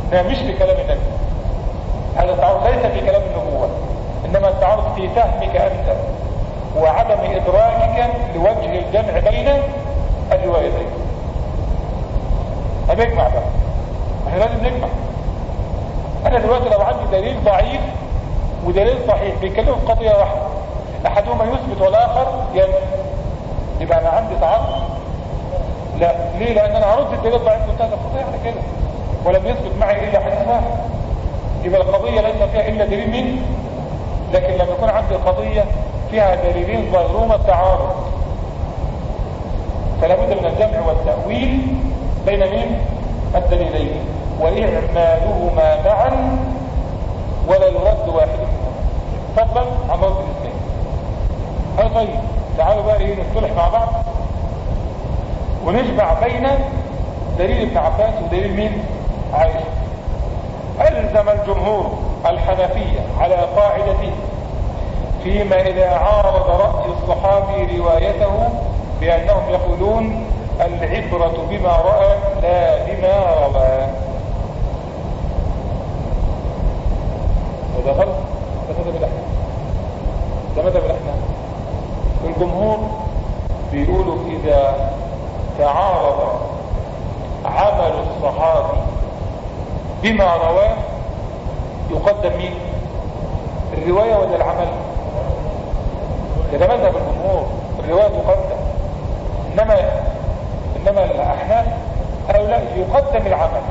ده مش في كلام النبي. هذا التعارض ليس في كلام النبوة، إنما التعارض في فهمك أنت وعدم إدراكك لوجه الجمع بين الروايتين. هنجمع بقى، احنا لازم نجمع. أنا دلوقتي لو عندي دليل ضعيف ودليل صحيح بيتكلموا في قضية واحدة، أحدهما يثبت والآخر ينفي، يبقى أنا عندي تعارض؟ لا. ليه؟ لأن أنا عرضت الدليل الضعيف وانتهت القضية على كده، ولم يثبت معي إلا حديث واحد، يبقى القضية ليس فيها إلا دليل مني. لكن لما يكون عندي قضية فيها دليلين ظاهرهما التعارض، فلا بد من الجمع والتأويل بين مين؟ الدليلين، وإعمالهما معا ولا يرد واحد منهما، فضلا عن رد الاثنين. طيب تعالوا بقى نصلح مع بعض ونجمع بين دليل ابن عباس ودليل مين؟ عائشة. ألزم الجمهور الحنفية على قاعدته فيما إذا عارض رأي الصحابي روايته بأنهم يقولون العبرة بما رأى لا بما روى. وده غلط، ده مذهب الأحناف، ده مذهب الأحناف. الجمهور بيقولوا إذا تعارض عمل الصحابي بما رواه يقدم مين؟ الرواية ولا العمل؟ ده مذهب الجمهور، الرواية تقدم. إنما الأحناف قالوا لا، يقدم العمل.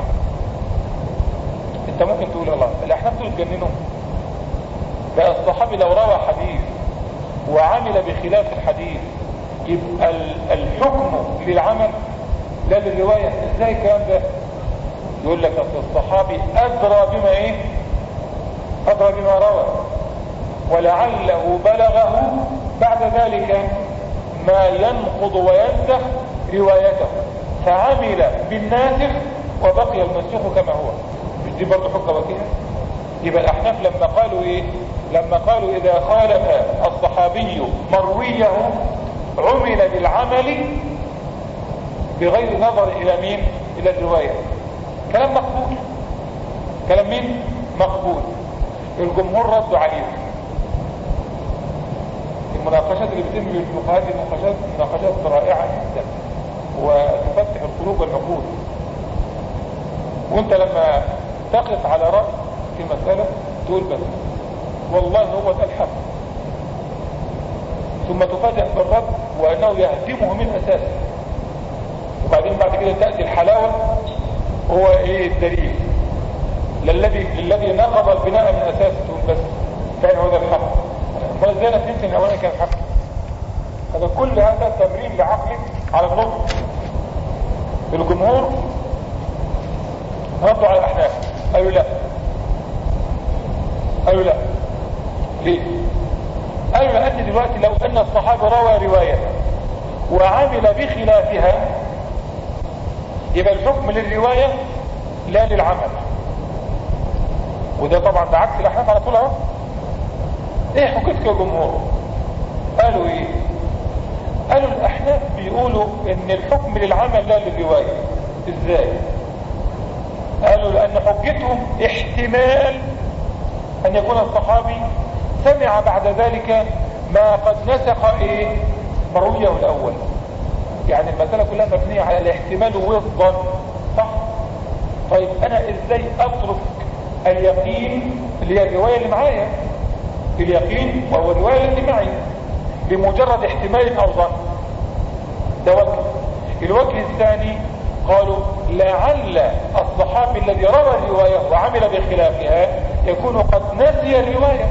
انت ممكن تقول الله الأحناف دول اتجننوا، بقى الصحابي لو روى حديث وعمل بخلاف الحديث يبقى الحكم للعمل لا للرواية؟ ازاي الكلام ده؟ يقول لك اصل الصحابي ادرى بما ايه؟ ادرى بما روى، ولعله بلغه بعد ذلك ما ينقض وينسخ روايته فعمل بالناسخ وبقي المنسوخ كما هو. مش دي برضه حجة وكيلة؟ يبقى الأحناف لما قالوا ايه؟ لما قالوا اذا خالف الصحابي مرويه عمل بالعمل بغير نظر الى مين؟ الى الرواية. كلام مقبول. كلام مين؟ مقبول. الجمهور ردوا عليه. المناقشات اللي بتتم بالفقهاء دي مناقشات رائعة جدا وتفتح القلوب والعقول. وانت لما تقف على رأي في مسألة تقول بس والله هو ده الحق، ثم تفاجأ بالرد وانه يهدمه من اساسه، وبعدين بعد كده تأتي الحلاوة هو ايه الدليل للذي نقض البناء من اساسه، تقول بس فعلا هو ده الحق. ما ازاي نفسي ان اولا كان حق؟ هذا كل هذا تمرين لعقلك على النطق. الجمهور ردوا على الاحناف قالوا لا. ليه؟ قالوا لأن دلوقتي لو ان الصحابة روى رواية وعمل بخلافها يبقى الحكم للرواية لا للعمل، وده طبعا بعكس الاحناف على طول اهو. ايه حكيتك يا جمهور؟ قالوا ايه؟ قالوا الاحناف بيقولوا ان الحكم للعمل لا للرواية. ازاي؟ قالوا لان حجتهم احتمال ان يكون الصحابي سمع بعد ذلك ما قد نسخ ايه مرويه الاول. يعني المسألة كلها مبنية على الاحتمال والظن، صح؟ طيب انا ازاي اترك اليقين اللي هي الرواية اللي معايا، اليقين وهو الرواية اللي معي بمجرد احتمال او ظن؟ ده وجه. الوجه الثاني قالوا لعل الصحابي الذي روى الرواية وعمل بخلافها يكون قد نسي الرواية،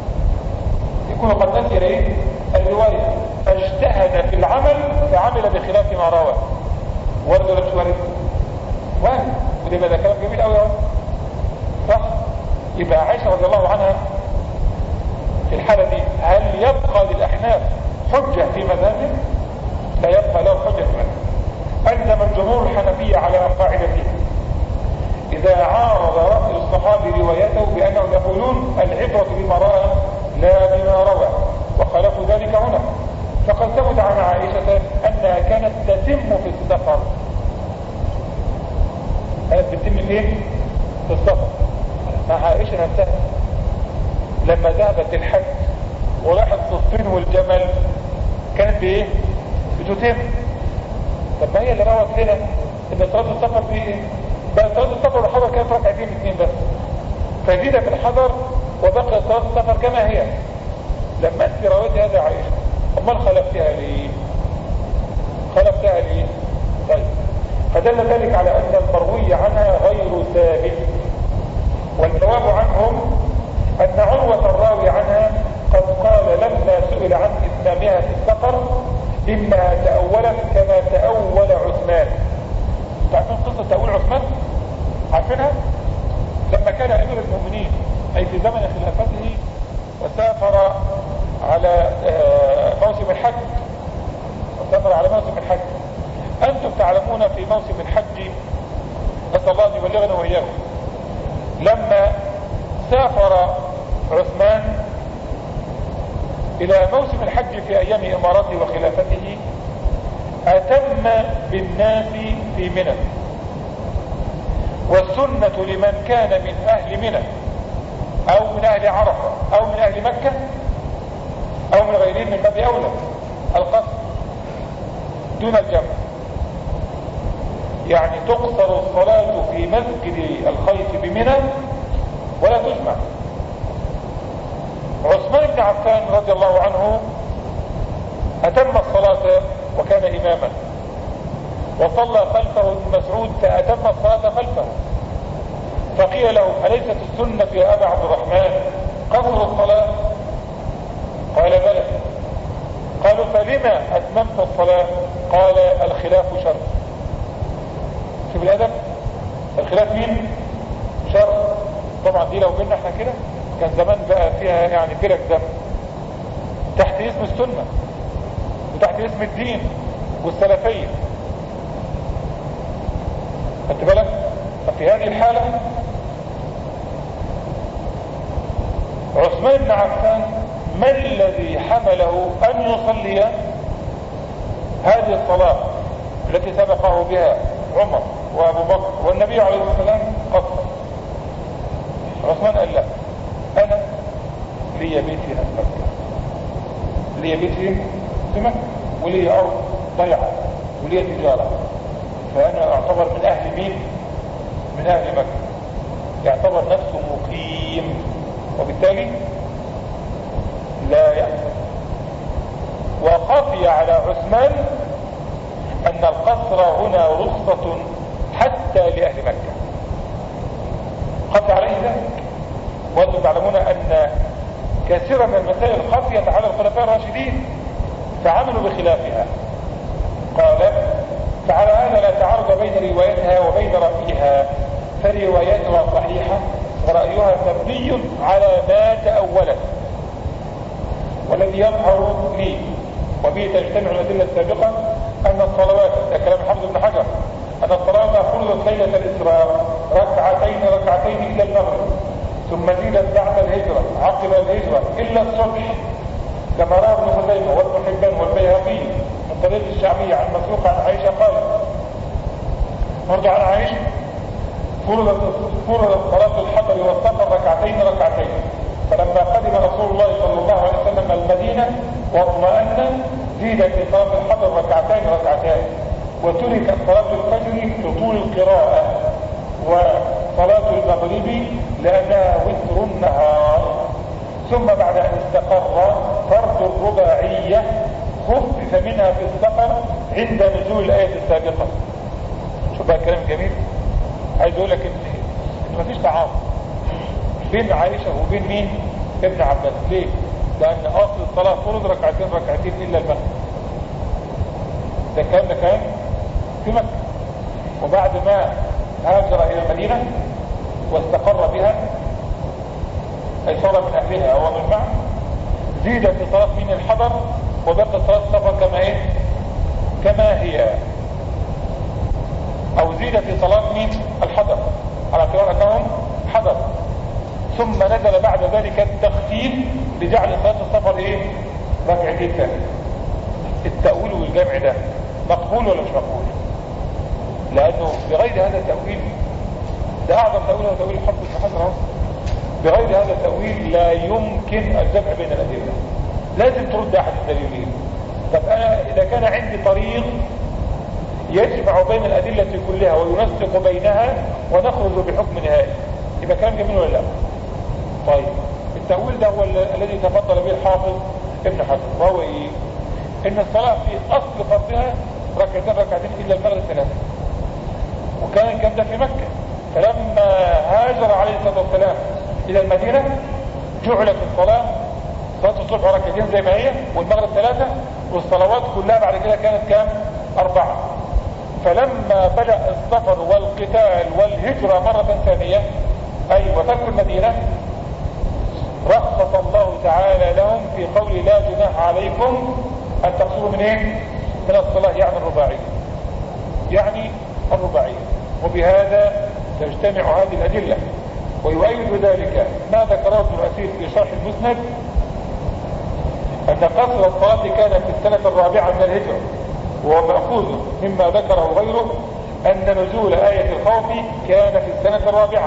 الرواية فاجتهد في العمل فعمل بخلاف ما روى. ورد ولا مش وارد؟ وارد. وده ده كلام جميل قوي اهو، صح؟ يبقى عائشة رضي الله عنها في الحالة دي هل يبقى للأحناف حجة في مذهبه؟ لا يبقى له حجة في مذهبه. ألزم الجمهور الحنفية على قاعدته إذا عارض رأي الصحابي روايته بأنهم يقولون العبرة بما رأى لا بما روى، وخالفوا ذلك هنا. فقد ثبت عن عائشة أنها كانت تتم في السفر. كانت تتم ايه؟ في السفر مع عائشة نفسها لما ذهبت الحج وراحت الصين والجمل كانت بايه؟ بتتم. طب ما هي اللي روت لنا ان صلاة السفر دي ايه؟ بقى صلاة السفر والحضر كانت ركعتين اثنين بس، فزيد في الحضر وبقي صلاة السفر كما هي. لما انت رويتي هذا عائشة امال خلفتها ليه؟ خلفتها ليه؟ طيب فدل ذلك على ان المروي عنها غير ثابت. والجواب عنهم ان عروة الراوي عنها قد قال لما سئل عن اتمامها في السفر انها تأولت كما تأول عثمان. تعرفون قصة تأول عثمان؟ عارفينها؟ لما كان امير المؤمنين اي في زمن خلافته وسافر على موسم الحج، انتم تعلمون في موسم الحج، نسأل الله ان يبلغنا واياكم، لما سافر عثمان الى موسم الحج في ايام امارته وخلافته اتم بالناس في منى، والسنة لمن كان من اهل منى او من اهل عرفة او من اهل مكة او من غيرهم من باب اولى القصر دون الجمع. يعني تقصر الصلاة في مسجد الخيف بمنى ولا تجمع. عثمان بن عفان رضي الله عنه اتم الصلاة وكان اماما، وصلى خلفه ابن مسعود فاتم الصلاة خلفه، فقيل له اليست السنة يا ابا عبد الرحمن قصر الصلاة؟ قال بلى. قالوا فلما اتممت الصلاة؟ قال الخلاف شر. شوف الادب، الخلاف مين؟ شر. طبعا دي لو قلنا احنا كده كان زمان بقى فيها يعني فرق دم تحت اسم السنة وتحت اسم الدين والسلفية، خدت بالك؟ ففي هذه الحالة عثمان بن عفان ما الذي حمله ان يصلي هذه الصلاة التي سبقه بها عمر وابو بكر والنبي عليه الصلاة والسلام قصر؟ عثمان قال لا، انا لي بيت في مكة، لي بيت في مكة ولي ارض ضيعة ولي تجارة، فانا اعتبر من اهل مين؟ من اهل مكة، يعتبر نفسه مقيم، وبالتالي لا يحصل. وخفي على عثمان ان القصر هنا رخصة حتى لأهل مكة، خفي عليه ذلك. وانتم تعلمون ان كثيرا من المسائل خفيت على الخلفاء الراشدين فعملوا بخلافها. قال فعلى هذا لا تعارض بين روايتها وبين رأيها، فروايتها صحيحة ورأيها مبني على ما تأولت. والذي يظهر لي وبه تجتمع الأدلة السابقة أن الصلوات، كلام حافظ بن حجر، أن الصلاة فرضت ليلة الإسراء ركعتين إلى المغرب، ثم زيدت بعد الهجرة عقب الهجرة إلا الصبح، كما روى ابن خزيمة وابن حبان والبيهقي من طريق الشعبية عن مسروق عن عائشة قالت، برضو عن عائشة، فرضت صلاة الحضر والسفر ركعتين، فلما قدم رسول الله صلى الله عليه وسلم المدينة واطمأن زيد في صلاة الحضر ركعتين، وتركت صلاة الفجر لطول القراءة، وصلاة المغرب لأنها وتر النهار. ثم بعد أن استقر فرض الرباعية خفف منها في السفر عند نزول الآية السابقة. شوف بقى كلام جميل، عايز اقول لك ان مفيش تعارض بين عائشة وبين مين؟ ابن عباس. ليه؟ لان اصل الصلاة فرض ركعتين الا المغرب. ده كان في مكة، وبعد ما هاجر الى المدينة واستقر بها اي صار من اهلها او من معه، زيد في صلاة من الحضر وبقى صلاة السفر كما هي، او زيد في صلاة من الحضر على اعتبار انهم حضر، ثم نزل بعد ذلك التخفيف لجعل صلاة السفر ركعتين ثانية. التأويل والجمع ده مقبول ولا مش مقبول؟ لانه بغير هذا التأويل ده أعظم تأويل هو تأويل الحافظ ابن حجر. بغير هذا التأويل لا يمكن الجمع بين الأدلة، لازم ترد أحد الدليلين. طب أنا إذا كان عندي طريق يجمع بين الأدلة كلها وينسق بينها ونخرج بحكم نهائي، يبقى كلام جميل ولا لا؟ طيب التأويل ده هو الذي تفضل به الحافظ ابن حجر، وهو إيه؟ إن الصلاة في أصل فرضها ركعتين إلا المغرب 3، وكان الكلام ده في مكة. فلما هاجر عليه الصلاة والسلام إلى المدينة جعلت الصلاة صلاة الصبح ركعتين زي ما هي، والمغرب 3، والصلوات كلها بعد كده كانت كام؟ 4. فلما بدأ السفر والقتال والهجرة مرة ثانية، أي وترك المدينة، رخص الله تعالى لهم في قول لا جناح عليكم أن تقصروا من إيه؟ من الصلاة، يعني الرباعية. وبهذا تجتمع هذه الأدلة. ويؤيد ذلك ما ذكره ابن الأثير في شرح المسند، أن قصر الصلاة كان في السنة 4 من الهجرة، وهو مأخوذ مما ذكره غيره أن نزول آية الخوف كان في السنة 4،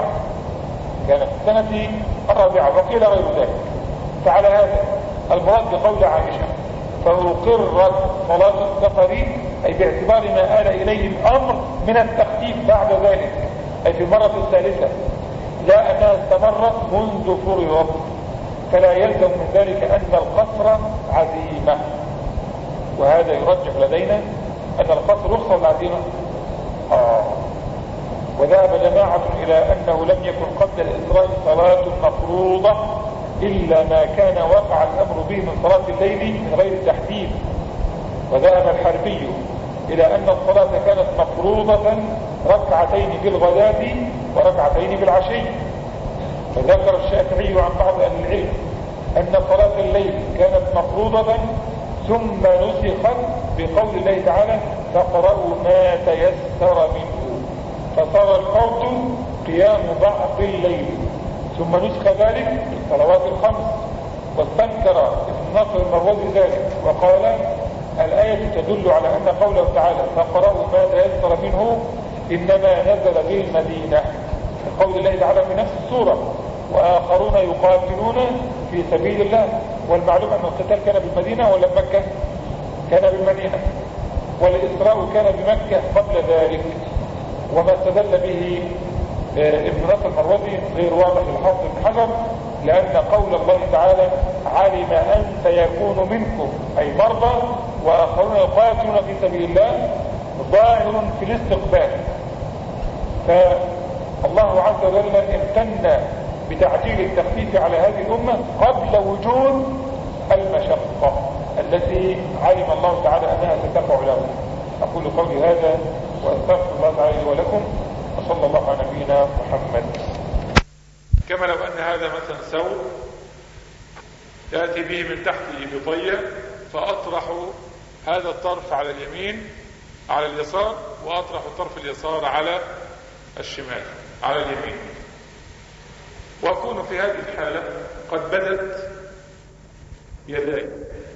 وقيل غير ذلك. فعلى هذا المراد بقول عائشة فأقرت صلاة السفر، أي باعتبار ما آل إليه الأمر من التخفيف بعد ذلك، أي في المرة الثالثة، لا أنها استمرت منذ فرضت، فلا يلزم من ذلك أن القصر عزيمة. وهذا يرجح لدينا أن القصر رخصة العزيمة. وذهب جماعة إلى أنه لم يكن قبل الإسراء صلاة مفروضة إلا ما كان وقع الأمر به من صلاة الليل من غير تحديد. وذهب الحربي إلى أن الصلاة كانت مفروضة ركعتين بالغداة وركعتين بالعشي. وذكر الشافعي عن بعض أهل العلم أن صلاة الليل كانت مفروضة ثم نسخت بقول الله تعالى فاقرأوا ما تيسر منه، فصار الفرض قيام بعض الليل، ثم نسخ ذلك بالصلوات الخمس. واستنكر ابن نصر المروزي ذلك وقال الآية تدل على أن قوله تعالى فاقرأوا ما تيسر منه إنما نزل بالمدينة، قول الله تعالى في نفس السورة وآخرون يقاتلون في سبيل الله. والمعلوم أن القتال كان بالمدينة ولا بمكة؟ كان بالمدينة، والإسراء كان بمكة قبل ذلك. وما استدل به ابن نصر المروزي غير واضح للحافظ بن حجر، لأن قول الله تعالى علم أن سيكون منكم أي مرضى وآخرون يقاتلون في سبيل الله ظاهر في الاستقبال. فالله عز وجل امتن بتعجيل التخفيف على هذه الأمة قبل وجود المشقة التي علم الله تعالى أنها ستقع لهم. أقول قولي هذا وأستغفر الله تعالى ولكم، وصلى الله على نبينا محمد. كما لو أن هذا مثلا ثوب يأتي به من تحته بطية، فأطرح هذا الطرف على اليمين على اليسار، وأطرح الطرف اليسار على الشمال على اليمين، وأكون في هذه الحالة قد بدت يداي،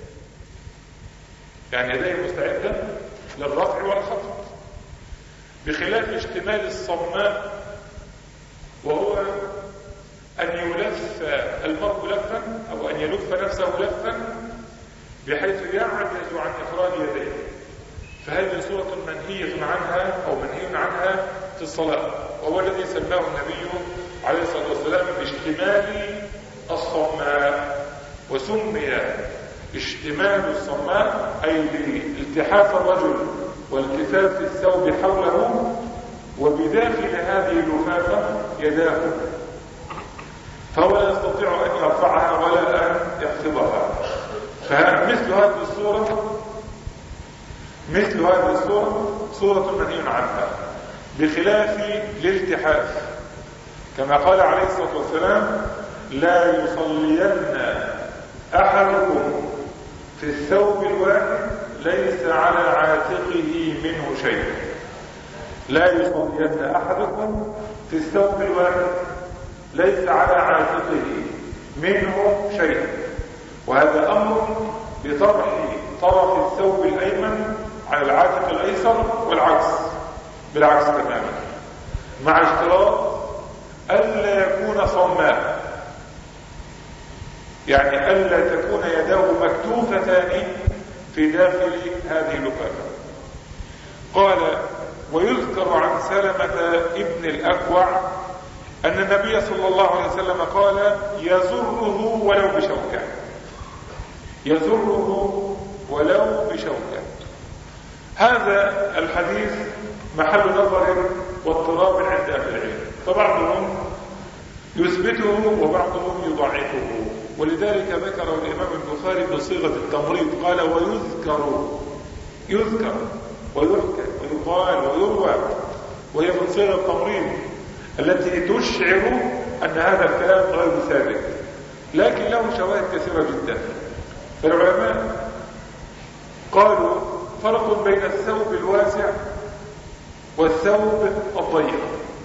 يعني يداي مستعدة للرفع والخفض، بخلاف اشتمال الصماء وهو أن يلف المرء لفا أو أن يلف نفسه لفا بحيث يعجز عن إخراج يديه. فهذه صورة منهية عنها أو منهي عنها في الصلاة، وهو الذي سماه النبي عليه الصلاة والسلام باشتمال الصماء. وسمي اشتمال الصماء أي بالتحاف الرجل والكفاف الثوب حوله وبداخل هذه اللفافة يداه، فهو لا يستطيع أن يرفعها ولا أن يخفضها. فمثل هذه الصورة صورة منهي عنها، بخلاف الالتحاف، كما قال عليه الصلاة والسلام لا يصلين أحدكم في الثوب الواحد ليس على عاتقه منه شيء. لا يصلين أحدكم في الثوب الواحد ليس على عاتقه منه شيء. وهذا أمر بطرح طرف الثوب الأيمن على العاتق الأيسر والعكس بالعكس تماما، مع اشتراط ألا يكون صماء، يعني ألا تكون يداه مكتوفتان في داخل هذه اللفافة. قال: ويذكر عن سلمة ابن الأكوع أن النبي صلى الله عليه وسلم قال: يزره ولو بشوكة، يزره ولو بشوكة. هذا الحديث محل نظر واضطراب عند أهل العلم، فبعضهم يثبته وبعضهم يضعفه، ولذلك ذكره الإمام البخاري بصيغة التمريض، قال: يذكر ويحكى ويقال ويروى، وهي من صيغة التمريض التي تشعر أن هذا الكلام غير ثابت، لكن له شواهد كثيرة جدا. فالعلماء قالوا: فرق بين الثوب الواسع والثوب الضيق.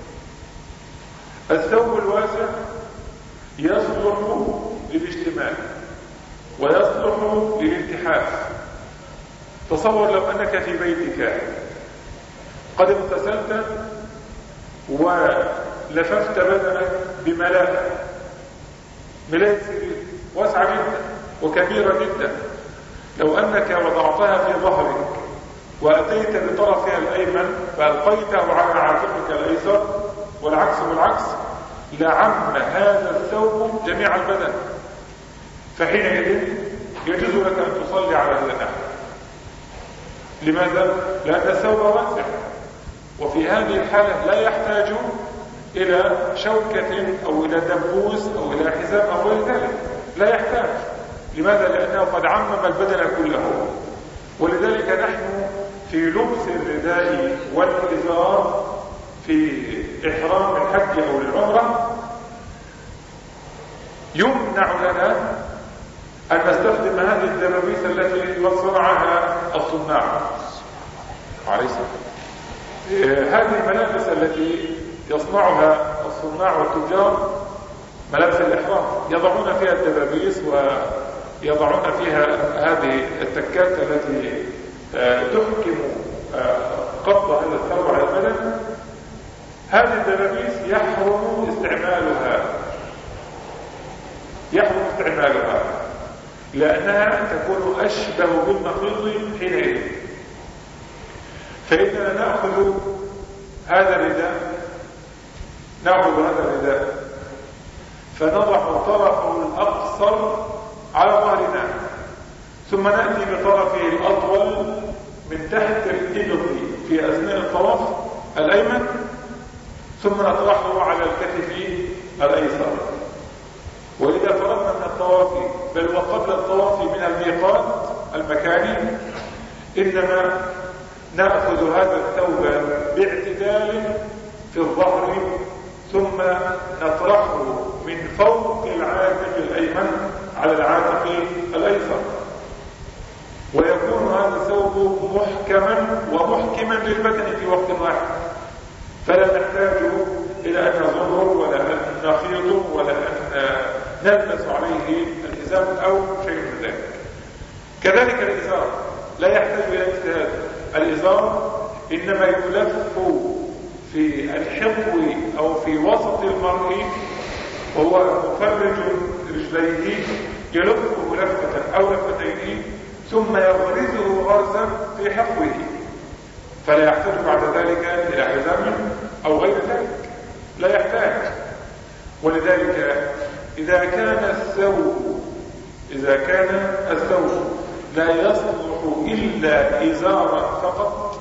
الثوب الواسع يصلح للاشتمال ويصلح للالتحاف. تصور لو أنك في بيتك قد اغتسلت ولففت بدنك بملاءة، ملاية سرير واسعة جدا وكبيرة جدا، لو أنك وضعتها في ظهرك وأتيت بطرفها الأيمن فألقيته على عاتقك الأيسر والعكس بالعكس، لعم هذا الثوب جميع البدن، فحينئذ يجوز لك أن تصلي على هذا النحو. لماذا؟ لأن الثوب واسع، وفي هذه الحالة لا يحتاج إلى شوكة أو إلى دبوس أو إلى حزام أو غير ذلك، لا يحتاج. لماذا؟ لأنه قد عمم البدن كله. ولذلك نحن في لبس الرداء والإزار في إحرام الحج أو العمرة يمنع لنا أن نستخدم هذه الدبابيس التي صنعها الصناع. هذه الملابس التي يصنعها الصناع والتجار، ملابس الإحرام، يضعون فيها الدبابيس ويضعون فيها هذه التكات التي تحكم قبض هذا الثوب على البدن. هذه الدبابيس يحرم استعمالها لأنها تكون أشبه بالمخيط حينئذ. فإننا نأخذ هذا الرداء فنضع طرفه الأقصر على ظهرنا، ثم نأتي بطرفه الأطول من تحت الإبط في أثناء الطواف الأيمن، ثم نطرحه على الكتف الأيسر. وإذا فرغنا من الطواف بل وقبل الطواف من الميقات المكاني إنما نأخذ هذا الثوب باعتدال في الظهر، ثم نطرحه من فوق العاتق الأيمن على العاتق الأيسر، ويكون هذا الثوب محكما ومحكما للبدن في وقت واحد، فلا نحتاج إلى أن نزره ولا أن نخيطه ولا أن نلبس عليه الحزام أو شيء من ذلك. كذلك الإزار لا يحتاج إلى اجتهاد. الإزار إنما يلف في الحقو أو في وسط المرء وهو مفرج رجليه، يلفه لفة أو لفتين ثم يغرزه غرزا في حقوه، فلا يحتاج بعد ذلك إلى حزام أو غير ذلك، لا يحتاج. ولذلك إذا كان الثوب لا يصلح إلا إزارا فقط،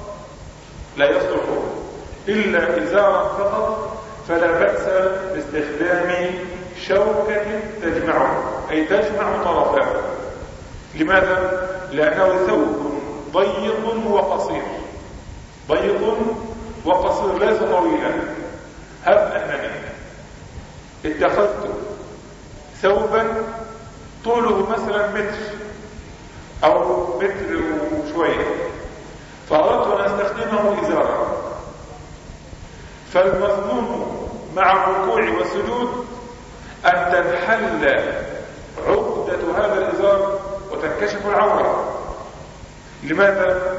فلا بأس باستخدام شوكة تجمعه، أي تجمع طرفاه. لماذا؟ لأنه ثوب ضيق وقصير ليس طويلا. هب أنني اتخذت ثوبا طوله مثلا متر أو متر وشوية، فأردت أن أستخدمه إزارا، فالمضمون مع الركوع والسجود أن تنحل عقدة هذا الإزار وتنكشف العورة. لماذا؟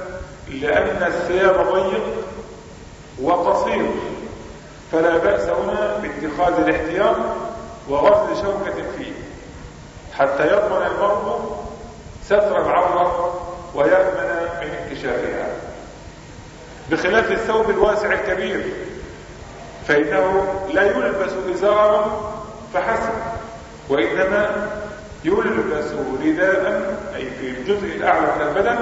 لأن الثياب ضيق وقصير، فلا بأس هنا اتخاذ الاحتياط وغسل شوكة فيه حتى يضمن المرء ستر العورة ويأمن من انكشافها، بخلاف الثوب الواسع الكبير فإنه لا يلبس إزارا فحسب، وإنما يلبس رداء أي في الجزء الأعلى من البدن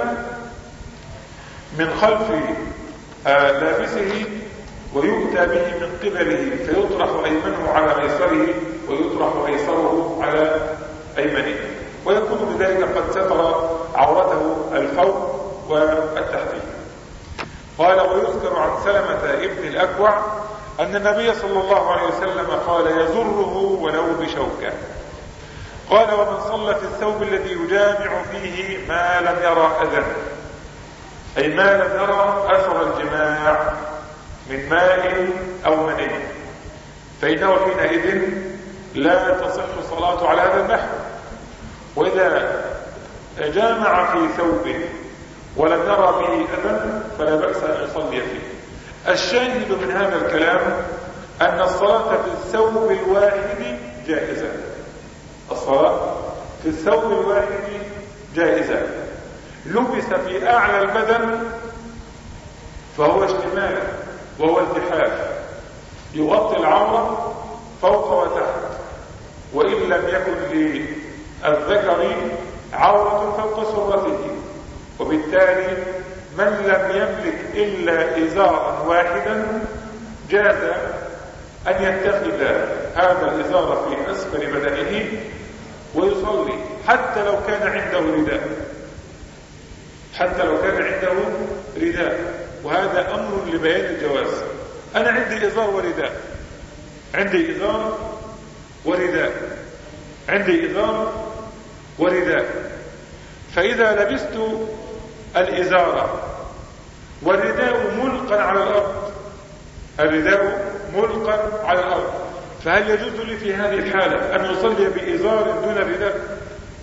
من خلف لابسه، ويؤتى به من قبله فيطرح أيمنه على أيسره ويطرح أيسره على أيمنه، ويكون بذلك قد ستر عورته الفوق والتحتي. قال: ويذكر عن سلمة ابن الأكوع أن النبي صلى الله عليه وسلم قال: يزره ولو بشوكة. قال: ومن صلى في الثوب الذي يجامع فيه ما لم يرى أذى، أي ما لم يرى أثر الجماع من ماء أو مني، فإنه حينئذ لا تصح الصلاة على هذا النحو. وإذا جامع في ثوب ولم يرى به أذى فلا بأس أن يصلي فيه. الشاهد من هذا الكلام أن الصلاة في الثوب الواحد جائزة. الصلاة في الثوب الواحد جائزة. لبس في أعلى البدن فهو اشتمال وهو التحاف، يغطي العورة فوق وتحت، وإن لم يكن للذكر عورة فوق سرته، وبالتالي من لم يملك إلا إزارا واحدا جاز أن يتخذ هذا الإزار في أسفل بدنه ويصلي حتى لو كان عنده رداء، حتى لو كان عنده رداء، وهذا أمر لبيان الجواز. أنا عندي إزار ورداء، عندي إزار ورداء، عندي إزار ورداء، فإذا لبست الإزار والرداء ملقا على الأرض، الرداء ملقا على الأرض، فهل يجوز لي في هذه الحالة أن يصلي بإزار دون رداء؟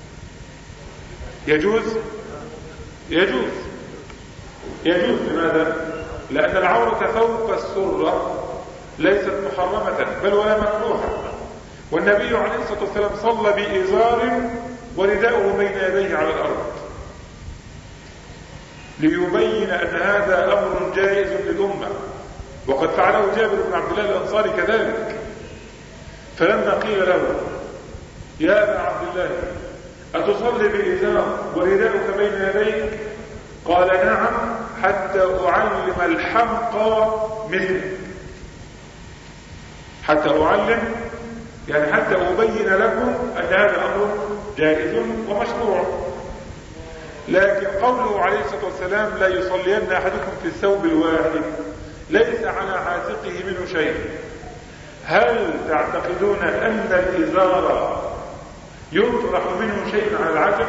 يجوز؟ يجوز. يجوز. لماذا؟ لأن العورة فوق السرة ليست محرمة بل ولا مكروهة، والنبي عليه الصلاة والسلام صلى بإزار ورداؤه بين يديه على الأرض ليبين أن هذا أمر جائز للأمة، وقد فعله جابر بن عبد الله الأنصاري كذلك. فلما قيل له: يا أبا عبد الله أتصلي بإزار ورداؤك بين يديك؟ قال: نعم، حتى أعلم الحمقى مثلك. حتى أعلم يعني حتى أبين لكم أن هذا أمر جائز ومشروع. لكن قوله عليه الصلاة والسلام: لا يصلين أحدكم في الثوب الواحد ليس على عاتقه منه شيء، هل تعتقدون أن الإزار يطرح منه شيء على العاتق؟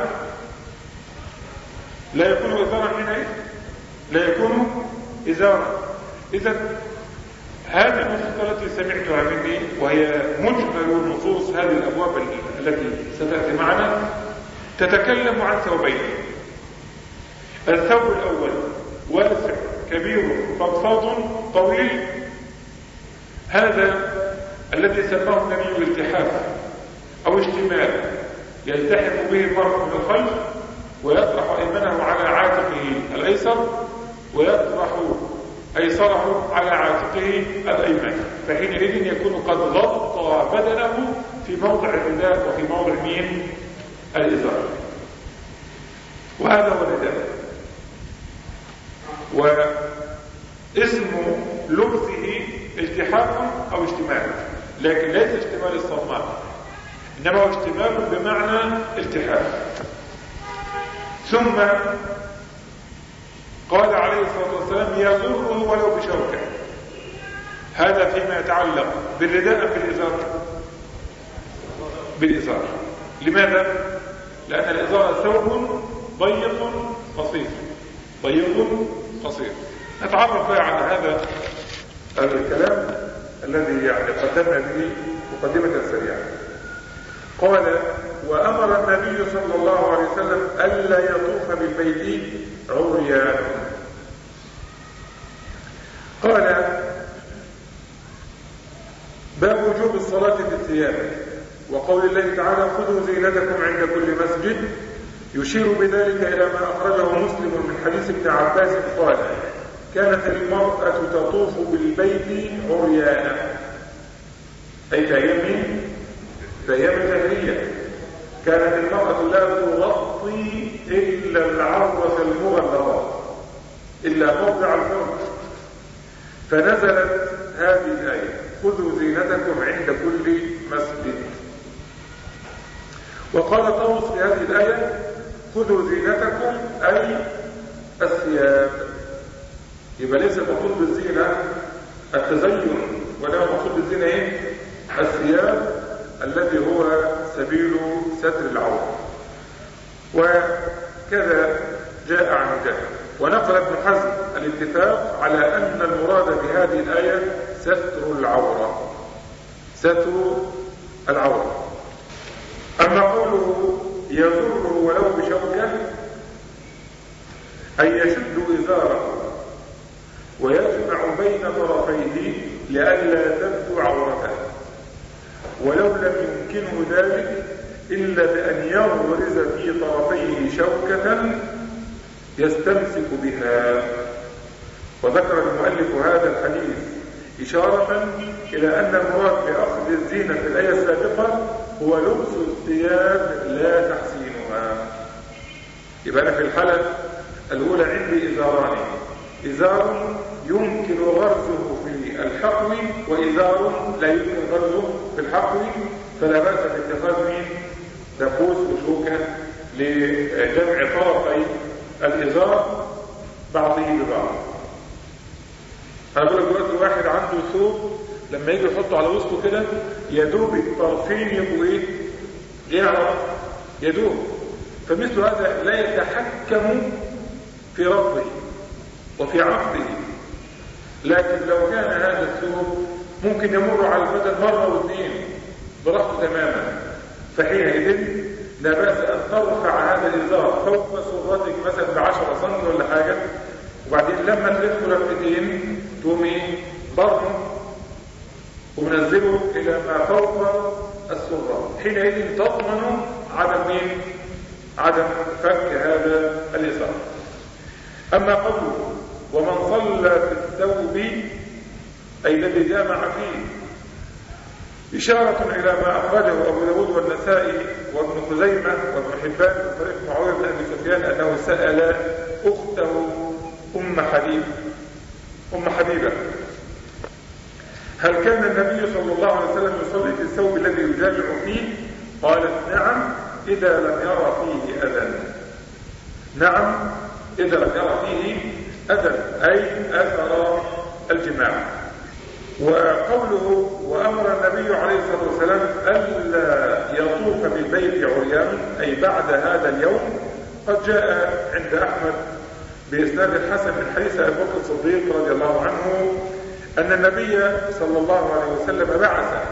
لا يكون إزارا حينئذ، لا يكون إزارا. إذن هذه النصوص التي سمعتها مني وهي مجمل النصوص هذه الأبواب التي ستأتي معنا تتكلم عن ثوبين. الثوب الأول واسع كبير فضفاض طويل، هذا الذي سماه النبي الالتحاف أو اشتمال، يلتحف به المرء من الخلف ويطرح أيمنه على عاتقه الأيسر ويطرح أيسره على عاتقه الأيمن، فحينئذ يكون قد غطى بدنه في موضع الرداء وفي موضع مين؟ الإزار. وهذا هو الرداء. واسم لبسه التحاف أو اشتمال، لكن ليس اشتمال الصماء، إنما هو اشتمال بمعنى التحاف. ثم قال عليه الصلاة والسلام: يزره ولو بشوكة. هذا فيما يتعلق بالرداء بالإزار. بالإزار. لماذا؟ لأن الإزار ثوب ضيق قصير، ضيق قصير. نتعرف بقى على هذا الكلام الذي قدمنا به مقدمة سريعة. قال: وأمر النبي صلى الله عليه وسلم ألا يطوف بالبيت عريان. قال: باب وجوب الصلاة في الثياب، وقول الله تعالى خذوا زينتكم عند كل مسجد، يشير بذلك إلى ما أخرجه مسلم من حديث ابن عباس قال كانت المرأة تطوف بالبيت عريانا، أي في أيام الجاهلية كانت المرأة لا تغطي إلا العورة المغلظة إلا موضع الفرج، فنزلت هذه الآية خذوا زينتكم عند كل مسجد. وقال طاووس في هذه الآية خذوا زينتكم أي الثياب، يبقى ليس المقصود بالزينة التزين، ولا المقصود بالزينة ايه؟ الثياب الذي هو سبيل ستر العورة. وكذا جاء عن جهل. ونقل ابن حزم الاتفاق على أن المراد بهذه الآية ستر العورة، ستر العورة. أما قوله يزره ولو بشوكة أي يشد إزاره ويجمع بين طرفيه لئلا تبدو عورته، ولو لم يمكنه ذلك إلا بأن يغرز في طرفيه شوكة يستمسك بها. وذكر المؤلف هذا الحديث إشارة إلى أن المراد بأخذ الزينة في الآية السابقة هو لبس الثياب لا تحسينها. يبقى أنا في الحالة الأولى عندي إزاران، إزار يمكن غرزه في الحقو وإزار لا يمكن غرزه في الحقو، فلا بأس باتخاذ من دبوس وشوكة لجمع طرفي الإزار بعضه ببعض. أنا بقول لك دلوقتي واحد عنده ثوب لما يجي يحطه على وسطه كده يدوب الطرفين يبقوا ايه؟ يعرف يدوب، فمثل هذا لا يتحكم في ربطه وفي عقده. لكن لو كان هذا الثوب ممكن يمر على البدن مرة واثنين براحته تماما، فحينئذ لا بأس أن ترفع هذا الإزار فوق سرتك مثلا ب10 سم ولا حاجة، وبعدين لما تلف لفتين تقوم ايه؟ ضرب ومنزله إلى ما فوق السرة، حينئذ تضمن عدم فك هذا الإزار. أما قوله ومن صلى في الثوب أي الذي جامع فيه، إشارة إلى ما أخرجه أبو داود والنسائي وابن خزيمة وابن حبان من طريق معاوية بن أبي سفيان أنه سأل أخته أم حبيبة هل كان النبي صلى الله عليه وسلم يصلي في الثوب الذي يجامع فيه؟ قالت نعم إذا لم يرى فيه أذى. نعم إذا لم يرى فيه أذى أي أثر الجماع. وقوله وأمر النبي عليه الصلاة والسلام ألا يطوف بالبيت عريان أي بعد هذا اليوم قد جاء عند أحمد بإسناد الحسن من حديث أبي بكر الصديق رضي الله عنه أن النبي صلى الله عليه وسلم بعث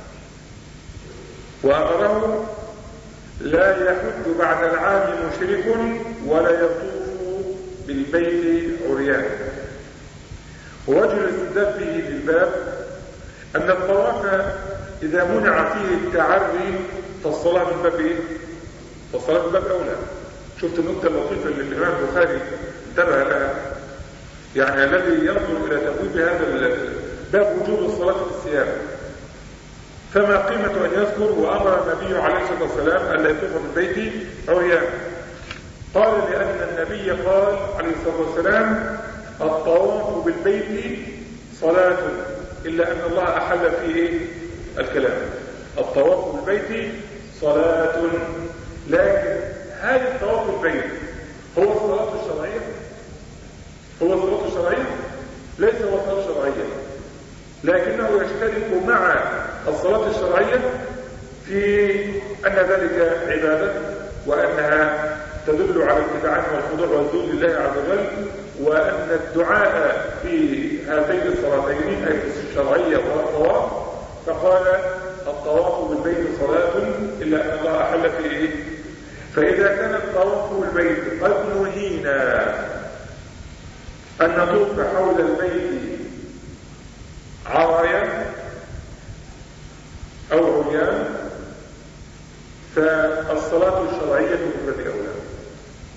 وأمره لا يحج بعد العام مشرك ولا يطوف بالبيت عريان. ووجه الاستدلال به للباب أن الطواف إذا منع فيه التعري فالصلاة من باب إيه؟ فالصلاة من باب أولى. شفت النقطة اللطيفة اللي الإمام البخاري انتبه لها، يعني الذي ينظر إلى تبويب هذا باب وجوب الصلاة في الثياب، فما قيمة أن يذكر وأمر النبي عليه الصلاة والسلام ألا يطوف بالبيت عريان؟ قال لأن النبي قال عليه الصلاة والسلام الطواف بالبيت صلاة، إلا أن الله أحل فيه الكلام. الطواف بالبيت صلاة، لكن هل الطواف بالبيت هو الصلاة الشرعية؟ هو الصلاة الشرعية؟ ليس هو الصلاة الشرعية، لكنه يشترك مع الصلاة الشرعية في أن ذلك عبادة، وأنها تدل على الاتباع والخضوع والذل لله عز وجل، وأن الدعاء في هاتين الصلاتين أي الشرعية والطواف، فقال الطواف بالبيت صلاة إلا أن الله أحل فيه إيه؟ فإذا كان الطواف بالبيت قد نهينا أن نطوف حول البيت عرايا،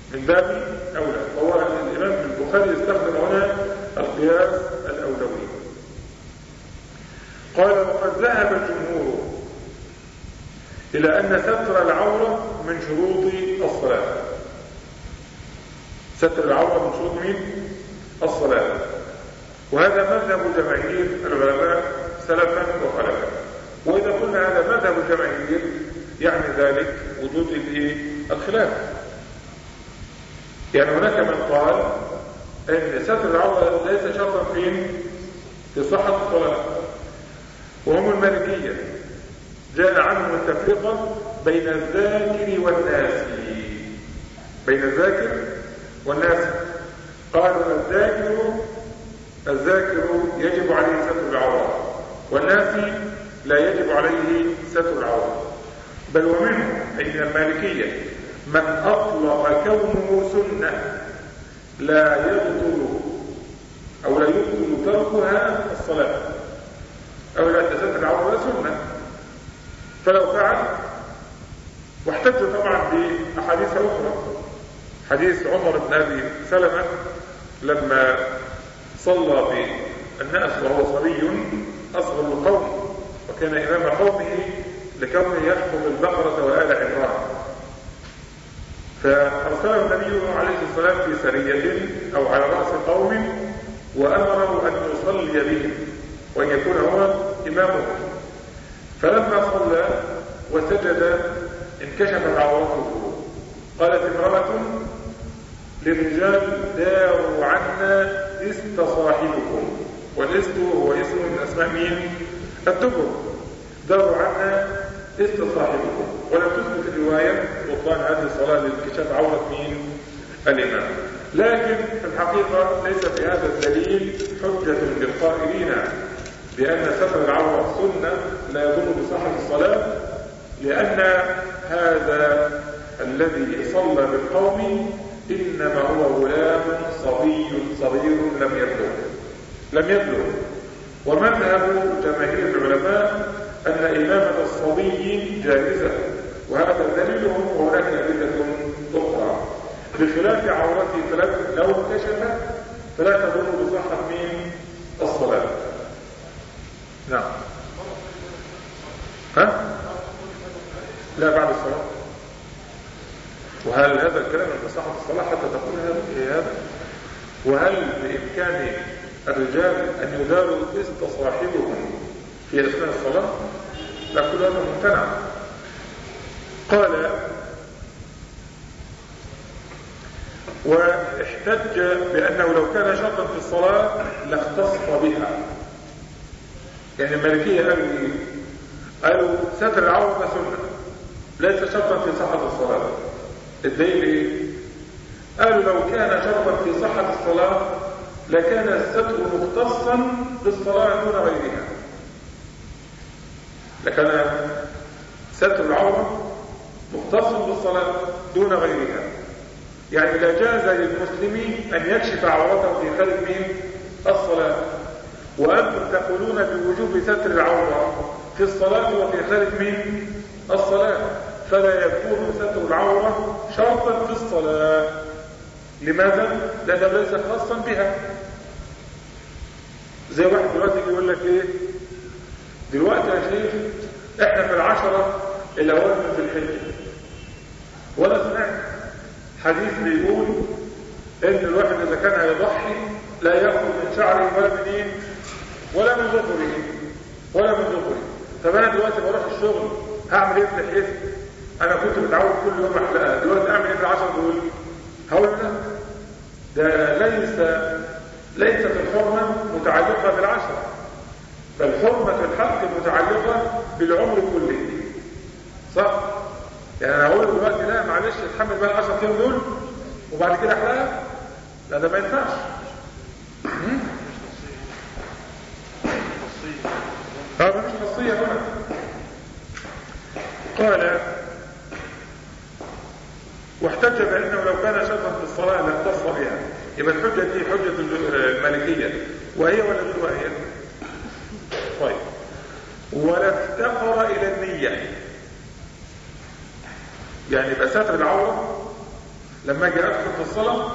من باب أولى. فهو الإمام البخاري استخدم هنا القياس الأولوي. قال وقد ذهب الجمهور إلى أن ستر العورة من شروط الصلاة. ستر العورة من شروط مين؟ الصلاة. وهذا مذهب جماهير العلماء سلفا وخلفا. وإذا قلنا هذا مذهب الجماهير يعني ذلك وجود الخلاف. يعني هناك من قال أن ستر العورة ليس شرطا في صحة الصلاة، وهم المالكية. جاء عنهم التفرقة بين الذاكر والناسي. بين الذاكر والناسي قالوا الذاكر يجب عليه ستر العورة، والناسي لا يجب عليه ستر العورة. بل ومنهم أي من المالكية من أطلق كونه سنة لا يبطل أو لا يبطل تركها الصلاة، أو لا ستر العورة سنة فلو فعل. واحتجوا طبعا بأحاديث أخرى. حديث عمر بن أبي سلمة لما صلى بالناس وهو صبي أصغر القوم، وكان إمام قومه لكونه يحفظ البقرة وآل عمران، فأرسله النبي عليه الصلاة والسلام في سرية أو على رأس قوم وأمره أن يصلي بهم وأن يكون هو إمامهم. فلما صلى وسجد انكشفت عورته. قالت امرأة للرجال داروا عنا است صاحبكم، والاست هو اسم من أسماء مين؟ الدبر. داروا عنا است صاحبكم. ولم تثبت الرواية بطلان هذه الصلاة لانكشاف عورة مين؟ الإمام. لكن في الحقيقة ليس في هذا الدليل حجة للقائلين بأن ستر العورة سنة لا يضر بصحة الصلاة، لأن هذا الذي صلى بالقوم إنما هو غلام صغير لم يبلغ. ومذهب جماهير العلماء أن إمامة الصبي جائزة، وهذا دليلهم. وهناك أدلة أخرى بخلاف عورته لو انكشفت فلا تضر بصحة مين؟ الصلاة. نعم. لا، بعد الصلاة. وهل هذا الكلام من صحة الصلاة حتى تقول هذا؟ وهل بإمكان الرجال أن يداروا است صاحبهم في أثناء الصلاة؟ لا، كل هذا ممتنع. قال واحتج بأنه لو كان شرطا في الصلاة لاختص بها. يعني المالكية قالوا ستر العورة سنة ليس شرطا في صحة الصلاة. الدليل ايه؟ قالوا لو كان شرطا في صحة الصلاة لكان الستر مختصا بالصلاة دون غيرها. لكان ستر العورة مختص بالصلاة دون غيرها. يعني لا جاز للمسلم أن يكشف عورته في خارج من الصلاة، وأنتم تقولون بوجوب ستر العورة في الصلاة وفي خارج من الصلاة، فلا يكون ستر العورة شرطا في الصلاة. لماذا؟ لأنه ليس خاصا بها. زي واحد دلوقتي يقول لك ايه دلوقتي يا شيخ احنا في العشرة الأوائل من ذي الحجة، ولا سمعت حديث بيقول ان الواحد اذا كان هيضحي لا يأخذ من شعره ولا من ايه ولا من ظفره. طب انا دلوقتي بروح الشغل هعمل ايه في لحيتي؟ انا كنت متعود كل يوم احلقها، دلوقتي اعمل ايه في العشر دول؟ هقول لا، ده ليست الحرمة متعلقة بالعشرة، بل حرمة الحق متعلقة بالعمر كله. صح؟ يعني انا اقول دلوقتي لا معلش اتحمل بقى 10 ايام دول وبعد كده احلقها؟ لا، ده ما ينفعش. مفيش خاصية هنا. قال واحتج بأنه لو كان شرطا في الصلاة لاختص بها. يبقى الحجة دي حجة المالكية، وهي ولا غير وهي؟ طيب، ولا افتقر إلى النية. يعني يبقى ستر العورة لما اجي ادخل في الصلاة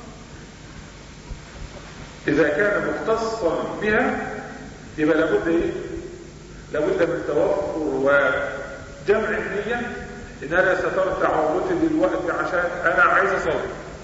اذا كان مختصا بها يبقى لابد ايه؟ لابد من توفر وجمع النية ان انا سترت عورتي دلوقتي عشان انا عايز اصلي.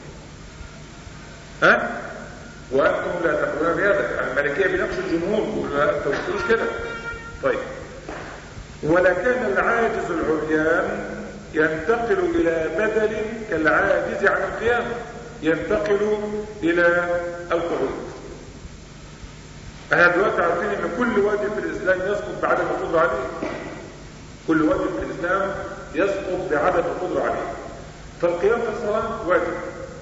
ها؟ وانتم لا تقولون بهذا. المالكية بنقش الجمهور لا توصلوش كده. طيب، ولكن العاجز العريان ينتقل الى بدل كالعاجز عن القيام، ينتقل الى القعود. احنا دلوقتي عارفين ان كل واجب في الاسلام يسقط بعدم القدرة عليه. كل واجب في الاسلام يسقط بعدم القدرة عليه. فالقيام في الصلاة واجب.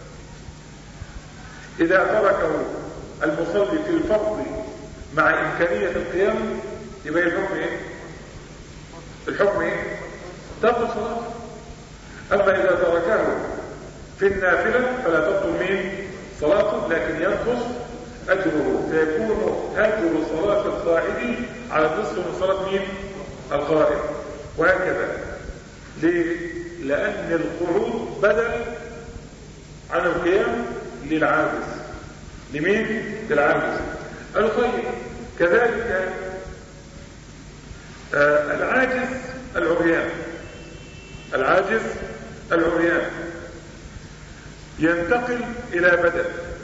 اذا تركه المصلي في الفرض مع امكانية القيام يبقى الحكم ايه؟ الحكم ايه؟ تبطل صلاته. اما اذا تركه في النافلة فلا تبطل مين؟ صلاته، لكن ينقص اجره، فيكون اجر صلاة القائد على نصف من صلاة مين؟ القائم. وهكذا. ليه؟ لان القعود بدل عن القيام للعاجز. لمين؟ للعاجز. قالوا طيب كذلك العاجز العريان، العاجز العريان ينتقل الى بدل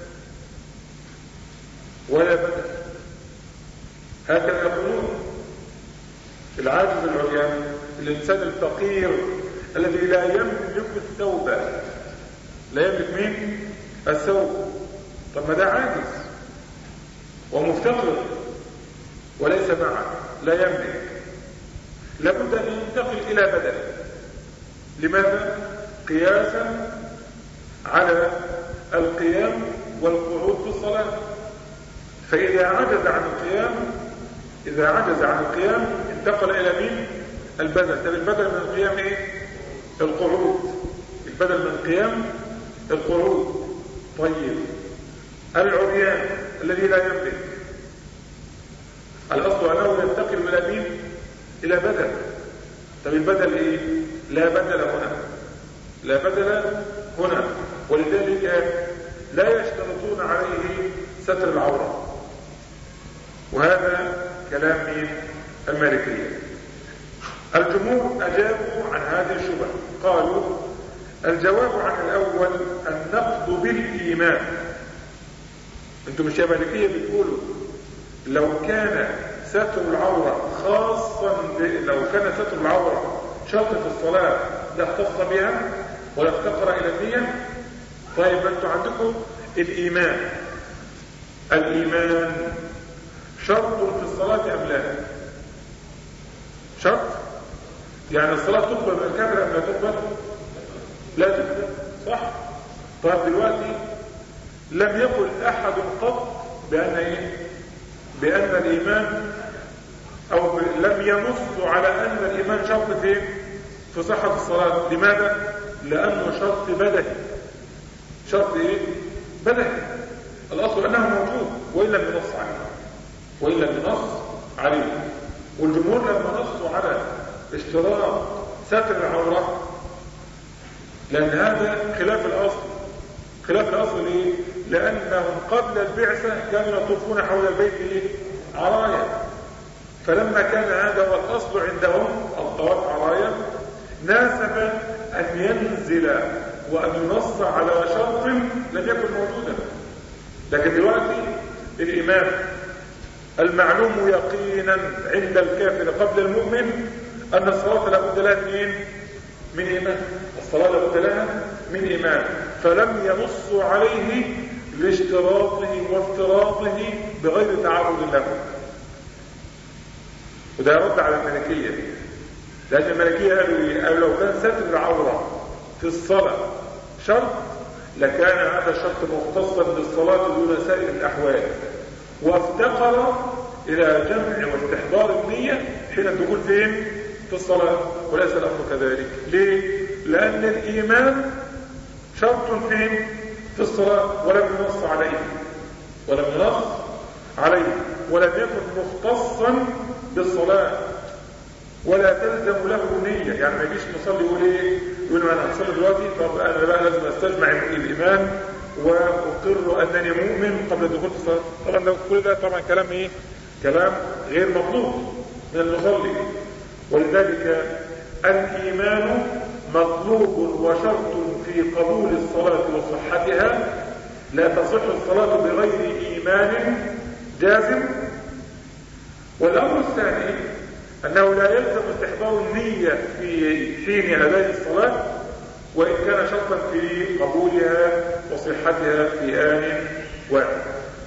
ولا بدل. هكذا يقولون. العاجز العريان الانسان الفقير الذي لا يملك الثوب، لا يملك مين؟ الثوب. طب ما ده عاجز ومفتقر وليس معه، لا يملك، لابد ان ينتقل الى بدل. لماذا؟ قياسا على القيام والقعود في الصلاة. فإذا عجز عن القيام، إذا عجز عن القيام انتقل إلى مين؟ البدل. طب البدل من القيام إيه؟ القعود. البدل من القيام القعود. طيب العريان الذي لا يملك، الأصل أنه ينتقل إلى مين؟ إلى بدل. طب البدل إيه؟ لا بدل هنا، لا بدل هنا. ولذلك لا يشترطون عليه ستر العورة. وهذا كلام مين؟ المالكية. الجمهور أجابوا عن هذه الشبهة، قالوا الجواب عن الأول النقض بالإيمان. انتم مش يا مالكية بتقولوا لو كان ستر العورة خاصا لو كان ستر العورة شرط في الصلاة لا اختص بها ولا افتقر إلى النية. طيب انتم عندكم الإيمان. الإيمان شرط في الصلاة أم لا؟ شرط. يعني الصلاة تقبل من الكافر أم لا تقبل؟ لا تقبل، صح؟ طيب دلوقتي لم يقل أحد قط بأن إيه؟ بأن الإيمان أو لم ينص على أن الإيمان شرط في صحة الصلاة. لماذا؟ لأنه شرط بدهي. شرط إيه؟ بدهي. الأصل أنه موجود وإن لم ينص عليه، وإن لم ينص عليه. والجمهور لما نصوا على اشتراط ستر العورة لأن هذا خلاف الأصل. خلاف الأصل ليه؟ لأنهم قبل البعثة كانوا يطوفون حول البيت إيه؟ عرايا. فلما كان هذا هو الأصل عندهم الطواف عرايا ناسب أن ينزل وأن ينص على شرط لم يكن موجودا. لكن دلوقتي الإيمان المعلوم يقينا عند الكافر قبل المؤمن أن الصلاة لابد لها من إيمان. الصلاة لابد لها من إيمان. فلم ينص عليه لاشتراطه وافتراضه بغير تعرض له. وده يرد على المالكية، لأن المالكية قالوا لو كان ستر العورة في الصلاة شرط لكان هذا الشرط مختصا بالصلاة دون سائر الأحوال، وافتقر إلى جمع واستحضار النية حين الدخول فين؟ في الصلاة. وليس الأمر كذلك. ليه؟ لأن الإيمان شرط فين؟ في الصلاة ولم ينص عليه، ولم ينص عليه، ولم يكن مختصا بالصلاة. ولا تلزم له نية. يعني ما يجيش مصلي يقول ايه، يقول انا هصلي دلوقتي، طب انا بقى لازم استجمع الايمان واقر انني مؤمن قبل دخول الصلاه. طبعا كل ده طبعا كلام ايه، كلام غير مطلوب من المصلي. ولذلك الايمان مطلوب وشرط في قبول الصلاه وصحتها. لا تصح الصلاه بغير ايمان جازم. والامر الثاني أنه لا يلزم استحضار النية في حين أداء الصلاة، وإن كان شرطا في قبولها وصحتها في آن واحد.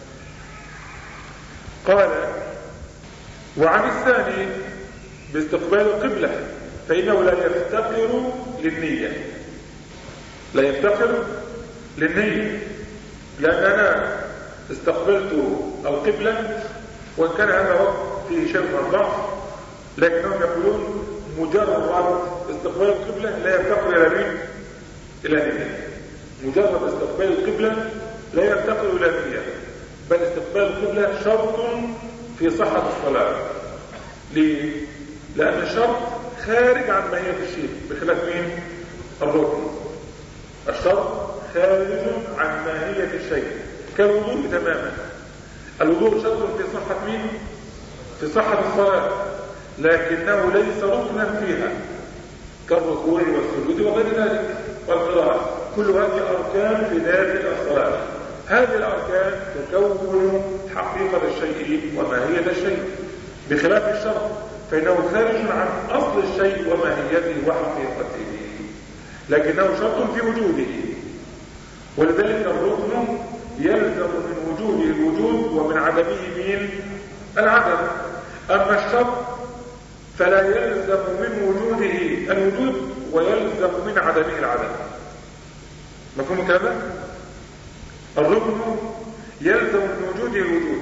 قال: وعن الثاني باستقبال القبلة فإنه لا يفتقر للنية. لا يفتقر للنية، لأن أنا استقبلت القبلة وإن كان هذا وقت فيه شيء من الضعف، لكنهم يقولون مجرد استقبال القبلة لا يفتقر إلى مين؟ إلى نية. مجرد استقبال القبلة لا يفتقر إلى نية، بل استقبال القبلة شرط في صحة الصلاة. ليه؟ لأن الشرط خارج عن ماهية الشيء، بخلاف مين؟ الركن. الشرط خارج عن ماهية الشيء كالوضوء تماما. الوضوء شرط في صحة مين؟ في صحة الصلاة، لكنه ليس ركنا فيها كالركوع والسجود وغير ذلك والقراءة. كل هذه أركان في داخل الصلاة. هذه الأركان تكون حقيقة الشيء وماهية الشيء، بخلاف الشرط فإنه خارج عن أصل الشيء وماهيته وحقيقته، لكنه شرط في وجوده. ولذلك الركن يلزم من وجوده الوجود ومن عدمه من العدم. أما الشرط فلا يلزم من وجوده الوجود ويلزم من عدمه العدم. مفهوم كذا؟ الركن يلزم من وجوده الوجود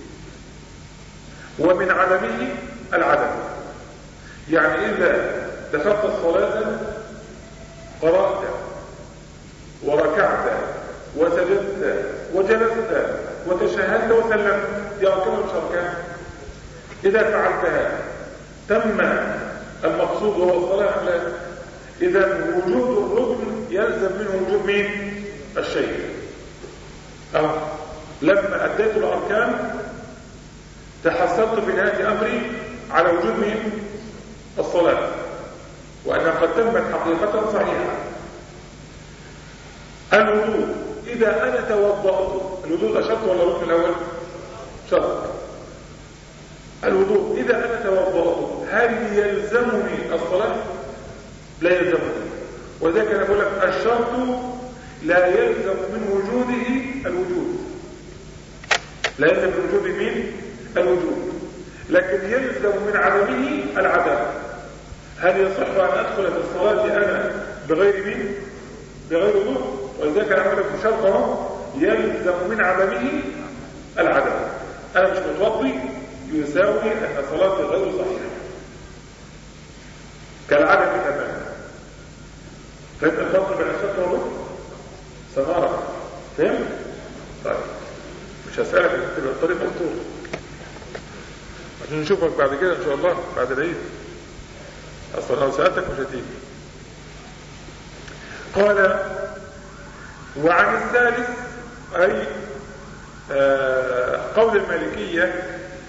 ومن عدمه العدم. يعني إذا دخلت الصلاة قرأت وركعت وسجدت وجلست وتشهدت وسلمت، دي أركان مش أركان؟ إذا فعلتها تم المقصود وهو الصلاة أم لا؟ إذا وجود الركن يلزم منه وجود مين؟ الشيء. لما أديت الأركان تحصلت في نهاية أمري على وجود مين؟ الصلاة، وأنها قد تمت حقيقة صحيحة. الوضوء إذا أنا توضأت، الوضوء ده شرط ولا ركن الأول؟ شرط. الوضوء إذا أنا توضأت هل يلزمني الصلاة؟ لا يلزمني. وذلك أنا أقول لك الشرط لا يلزم من وجوده الوجود، لا يلزم من وجوده مين؟ الوجود، لكن يلزم من عدمه العدم. هل يصح أن أدخل في الصلاة أنا بغير مين؟ بغير وضوء؟ ولذلك أنا أقول لك بشرط يلزم من عدمه العدم. أنا مش متوضي يساوي أن صلاتي غير صحيحة كالعدم تماما. فهمت الفرق بين الشرط والركن؟ سمارة فهمت؟ طيب مش هسألك تبقى الطريق مفتوح عشان نشوفك بعد كده إن شاء الله بعد العيد. أصلا لو سألتك مش هتيجي. قال: وعن الثالث أي قول المالكية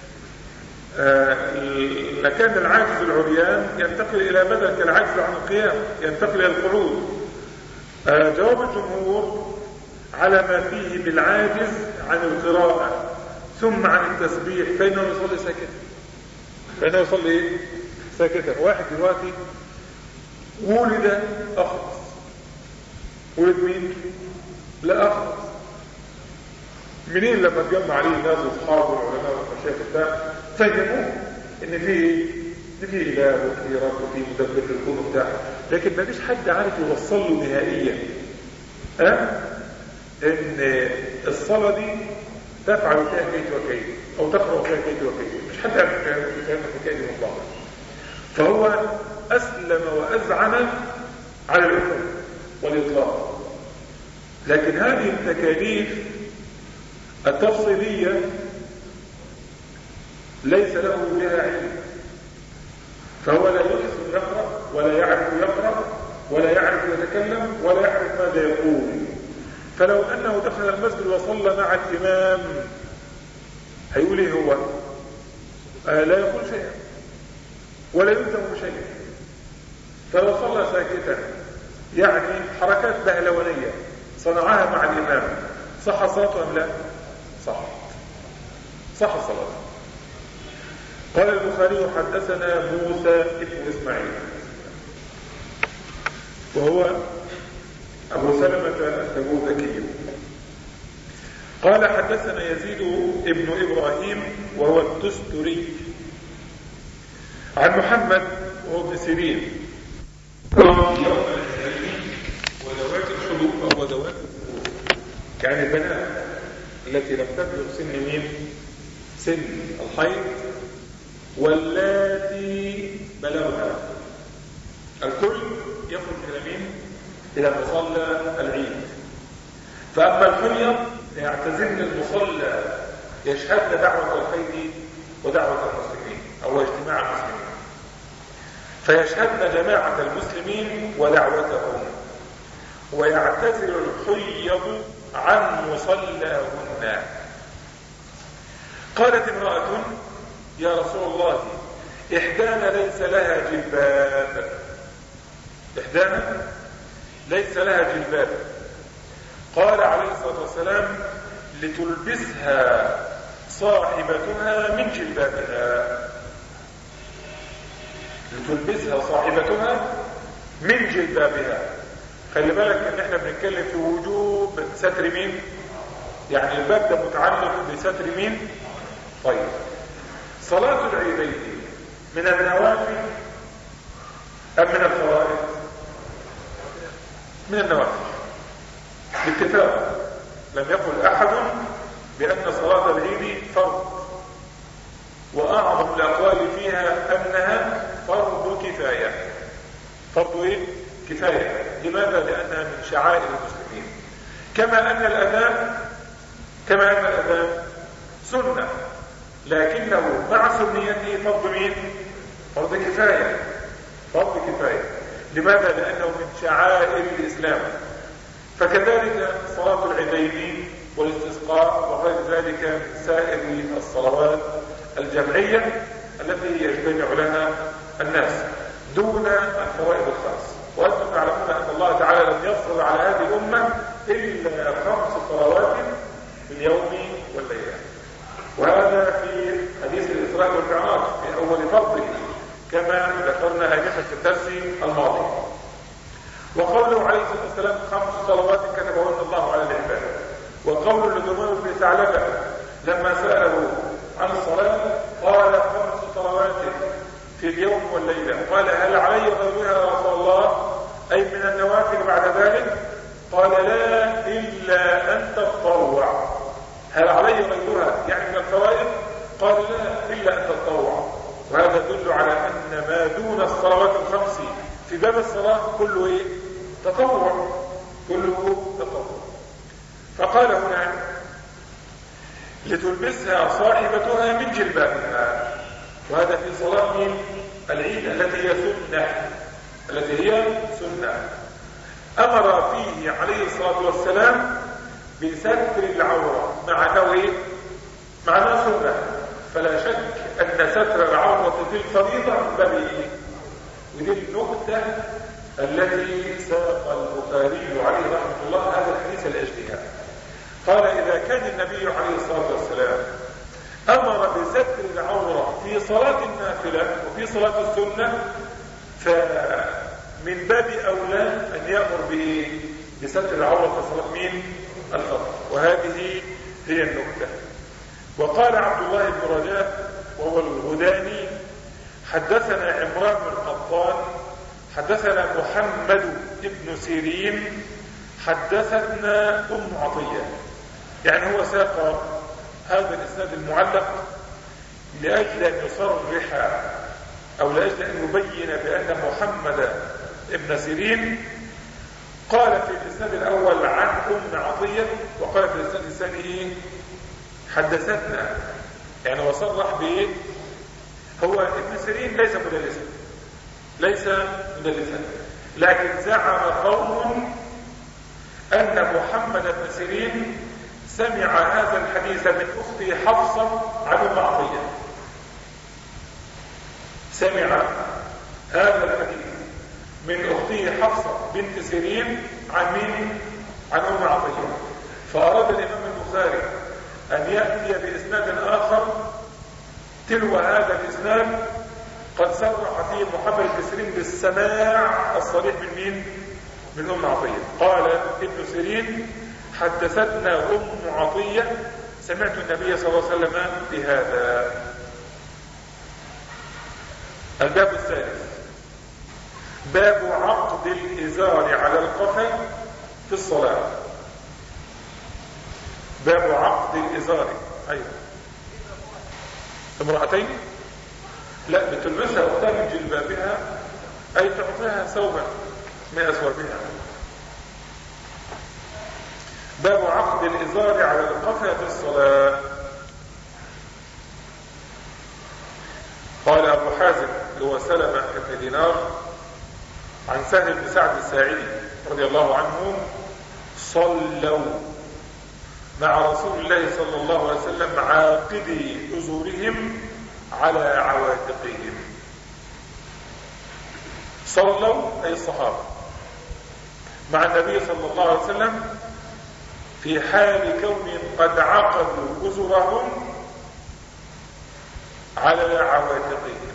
لكان العاجز العريان ينتقل إلى بدل كالعاجز عن القيام، ينتقل إلى القعود. جواب الجمهور على ما فيه بالعاجز عن القراءة ثم عن التسبيح فإنه يصلي ساكتا. فإنه يصلي ساكتا. واحد دلوقتي ولد أخرس، ولد مين؟ لا أخرس. منين لما تجمع عليه الناس واصحابه والعلماء والمشايخ بتاع فهموه ان في اله وفي رب وفي مدبر للكون وبتاع، لكن ما فيش حد عارف يوصل له نهائيا ان الصلاه دي تفعل فيها كيت وكيت او تقرا فيها كيت وكيت. مش حد عارف فيها الحكايه دي من بعض. فهو اسلم واذعن على العلوم والاطلاق. لكن هذه التكاليف التفصيلية ليس له بها علم، فهو لا يحسن يقرأ ولا يعرف يقرأ ولا يعرف يتكلم ولا يعرف ماذا يقول. فلو أنه دخل المسجد وصلى مع الإمام هيقول ايه هو؟ لا يقول شيئا ولا يلزم بشيء. فلو صلى ساكتا يعني حركات بهلوانية صنعها مع الإمام صح صلاته أم لا؟ صح صلاته. قال البخاري حدثنا موسى بن إسماعيل وهو أبو سلمة التبوذكي قال حدثنا يزيد ابن إبراهيم وهو التستري عن محمد وهو ابن سيرين وذوات الحلول أو ذوات الحلول يعني البنات التي لم تبلغ سن مين؟ سن الحيض واللاتي بلغها. الكل يخرج إلى مين؟ إلى مصلى العيد. فأما الحيض يعتزلن المصلى يشهدن دعوة الخير ودعوة المسلمين أو اجتماع المسلمين فيشهدن جماعة المسلمين ودعوتهم ويعتزل الحيض عن مصلاهن. قالت امرأة يا رسول الله إحدانا ليس لها جلباب. إحدانا ليس لها جلباب. قال عليه الصلاة والسلام لتلبسها صاحبتها من جلبابها. لتلبسها صاحبتها من جلبابها. خلي بالك ان احنا بنتكلم في وجوب ستر مين؟ يعني الباب ده متعلق بستر مين؟ طيب صلاة العيدين من النوافل ام من الفرائض؟ من النوافل باتفاق. لم يقل احد بان صلاة العيد فرض، واعظم الاقوال فيها انها فرض كفاية. فرض ايه؟ كفاية. لماذا؟ لانها من شعائر المسلمين. كما ان الاذان سنة لكنه مع سنيته فرض مين؟ فرض كفاية. فرض كفاية. لماذا؟ لانه من شعائر الاسلام. فكذلك صلاة العيدين والاستسقاء وغير ذلك من سائر الصلوات الجمعية التي يجتمع لها الناس دون الفرائض الخاص. وأنتم تعلمون أن الله تعالى لم يفرض على هذه الأمة إلا 5 صلوات في اليوم والليلة. وهذا في حديث الإسراء والمعراج في أول فرضه كما ذكرنا آنفا في الدرس الماضي. وقوله عليه الصلاة والسلام 5 صلوات كتبهن الله على العباد. وقول لذمام بن ثعلبة لما سأله عن الصلاة قال 5 صلوات في اليوم والليلة. قال هل علي غيرها يا رسول الله؟ أي من النوافل بعد ذلك؟ قال لا إلا أن تتطوع. هل علي غيرها يعني من الفرائض؟ قال لا إلا أن تتطوع. وهذا يدل على أن ما دون الصلوات ال5 في باب الصلاة كله إيه؟ تطوع. كله تطوع. فقال هنا لتلبسها صاحبتها من جلبابها. وهذا في صلاة العيد التي هي سنة. أمر فيه عليه الصلاة والسلام بستر العورة مع أنه سنة. فلا شك أن ستر العورة في الفريضة بابه. ودي النقطة التي ساق البخاري عليه رحمة الله هذا الحديث لأجلها. قال إذا كان النبي عليه الصلاة والسلام أمر بستر العورة في صلاة النافلة وفي صلاة السنة فمن باب أولى أن يأمر بستر العورة في صلاة الفرض. وهذه هي النقطة. وقال عبد الله بن رجاء وهو الغداني حدثنا عمران بن القطان حدثنا محمد بن سيرين حدثنا عطية. يعني هو ساق هذا الإسناد المعلق لأجل أن يصرح أو لأجل أن يبين بأن محمد بن سيرين قال في الإسناد الأول عن عطية وقال في الإسناد الثاني حدثتنا. يعني وصرح به. هو ابن سيرين ليس مدلسا ليس من اللسان. لكن زعم قوم أن محمد بن سيرين سمع هذا الحديث من أخته حفصة عن أم عطية. سمع هذا الحديث من أخته حفصة بنت سيرين عن مين؟ عن أم عطية. فأراد الإمام البخاري أن يأتي بإسناد آخر تلو هذا الإسناد قد صرح فيه محمد بن سيرين بالسماع الصريح من مين؟ من أم عطية. قال ابن سيرين حدثتنا أم عطية سمعت النبي صلى الله عليه وسلم بهذا. الباب الثالث باب عقد الإزار على القفا في الصلاة. باب عقد الإزار. أيوة. امرأتين لا بتلبسها أختها من جلبابها أي تعطيها ثوبا من أثوابها. باب عقد الإزار على القفا في الصلاة. قال أبو حازم هو سلمة بن دينار عن سهل بن سعد الساعدي رضي الله عنه صلوا مع رسول الله صلى الله عليه وسلم عاقدي أزورهم على عواتقهم. صلوا أي الصحابة مع النبي صلى الله عليه وسلم في حال كونهم قد عقدوا أزرهم على عواتقهم.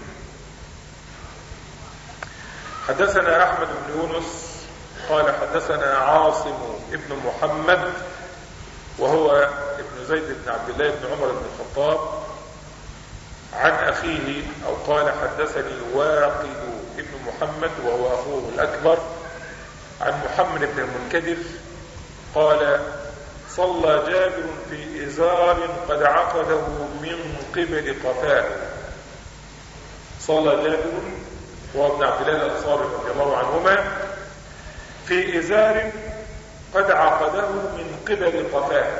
حدثنا أحمد بن يونس قال حدثنا عاصم ابن محمد وهو ابن زيد بن عبد الله بن عمر بن الخطاب عن أخيه أو قال حدثني واقد ابن محمد وهو أخوه الأكبر عن محمد بن المنكدر قال صلى جابر في إزار قد عقده من قبل قفاه. صلى جابر وابن عبد الله الأنصاري رضي الله عنهما في إزار قد عقده من قبل قفاه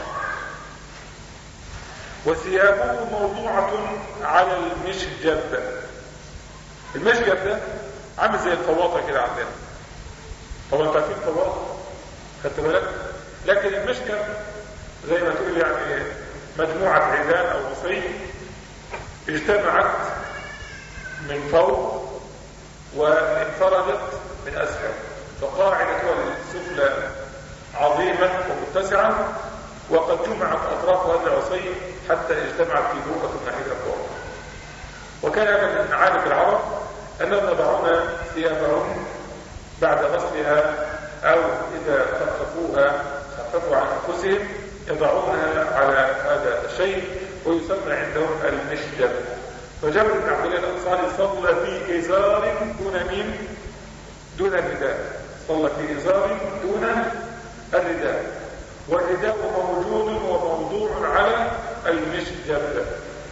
وثيابه موضوعة على المشجب. المشجب ده عامل زي الفواطة كده عندنا. طبعا انتوا عارفين الفواطة خدت بالك؟ لكن المشجب زي ما تقول يعني مجموعة عيدان او وصي اجتمعت من فوق وانفردت من اسفل، فقاعدتها السفلى عظيمة ومتسعة وقد جمعت اطراف هذا العصي حتى اجتمعت في بوقة واحدة فوق. وكان هذا من عادة العرب انهم يضعون ثيابهم بعد غسلها او اذا خففوا عن انفسهم يضعونها على هذا الشيء ويسمى عندهم المشجب. فجابر بن عبد الله الانصاري صلى في ازار دون مين؟ دون الرداء. صلى في ازار دون الرداء والرداء موجود وموضوع على المشجب.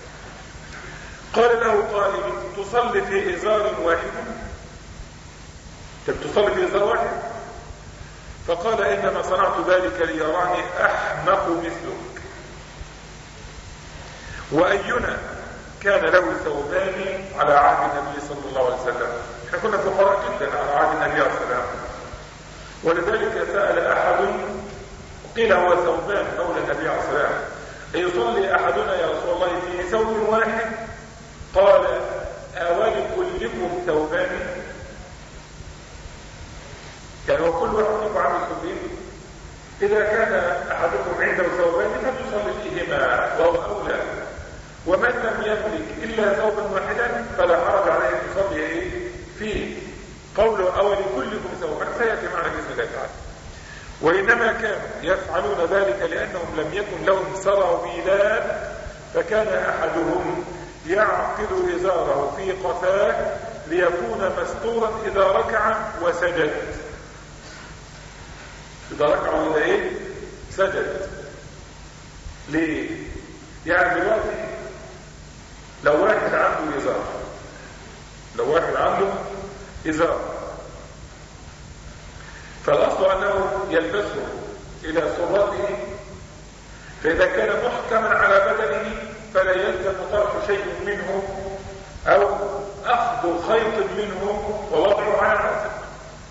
قال له قائل تصلي في ازار واحد؟ تصلي في ازار واحد؟ فقال انما صنعت ذلك ليراني احمق مثلك. واينا كان له ثوبان على عهد النبي صلى الله عليه وسلم؟ احنا كنا فقراء جدا على عهد النبي عليه السلام، ولذلك سأل احد قيل هو ثوبان مولى النبي عليه السلام يصلي احدنا يا رسول الله في ثوب واحد؟ قال اولكلكم ثوبان؟ يعني هو كل واحد منكم عامل ثوبين؟ اذا كان احدكم عنده ثوبان فليصلي فيهما وهو اولى، ومن لم يملك الا ثوبا واحدا فلا حرج عليه ان يصلي فيه. قوله اولكلكم ثوبان سياتي معنا باذن الله تعالى. وانما كانوا يفعلون ذلك لانهم لم يكن لهم سراويلات، فكان احدهم يعقد ازاره في قفاه ليكون مستورا اذا ركع وسجد. اذا ركع ولا ايه؟ سجد. ليه؟ يعني دلوقتي لو واحد عنده ازار فالاصل انه يلبسه الى سرته، فاذا كان محكما على بدنه فلا يلزم طرح شيء منه او اخذ خيط منه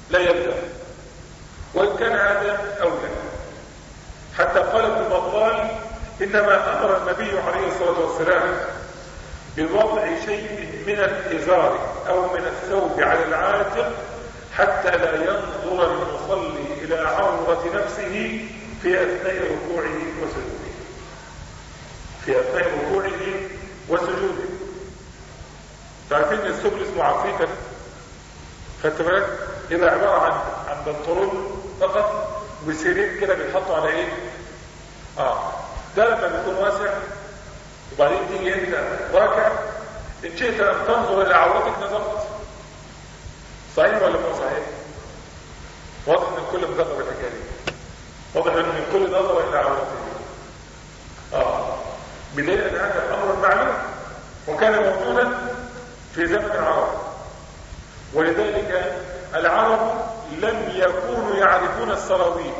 لا يلزم، وإن كان هذا أولى. حتى قال ابن بطال إنما أمر النبي عليه الصلاة والسلام بوضع شيء من الإزار أو من الثوب على العاتق حتى لا ينظر المصلي إلى عورة نفسه في أثناء ركوعه وسجوده. في أثناء ركوعه وسجوده. تعرفين الثوب اسمه عفريتة؟ خدت بالك؟ يبقى عبارة عن بنطلون فقط وسرير كده بيتحطوا على ايه؟ ده لما بيكون واسع وبعدين تيجي انت راكع ان شئت ان تنظر الى عورتك نظرت. صحيح ولا مو صحيح؟ واضح من كل مجرد الحكايه دي. واضح من كل نظر الى عورتك. بدليل ان هذا الامر معلوم وكان موجودا في زمن العرب، ولذلك العرب لم يكونوا يعرفون السراويل.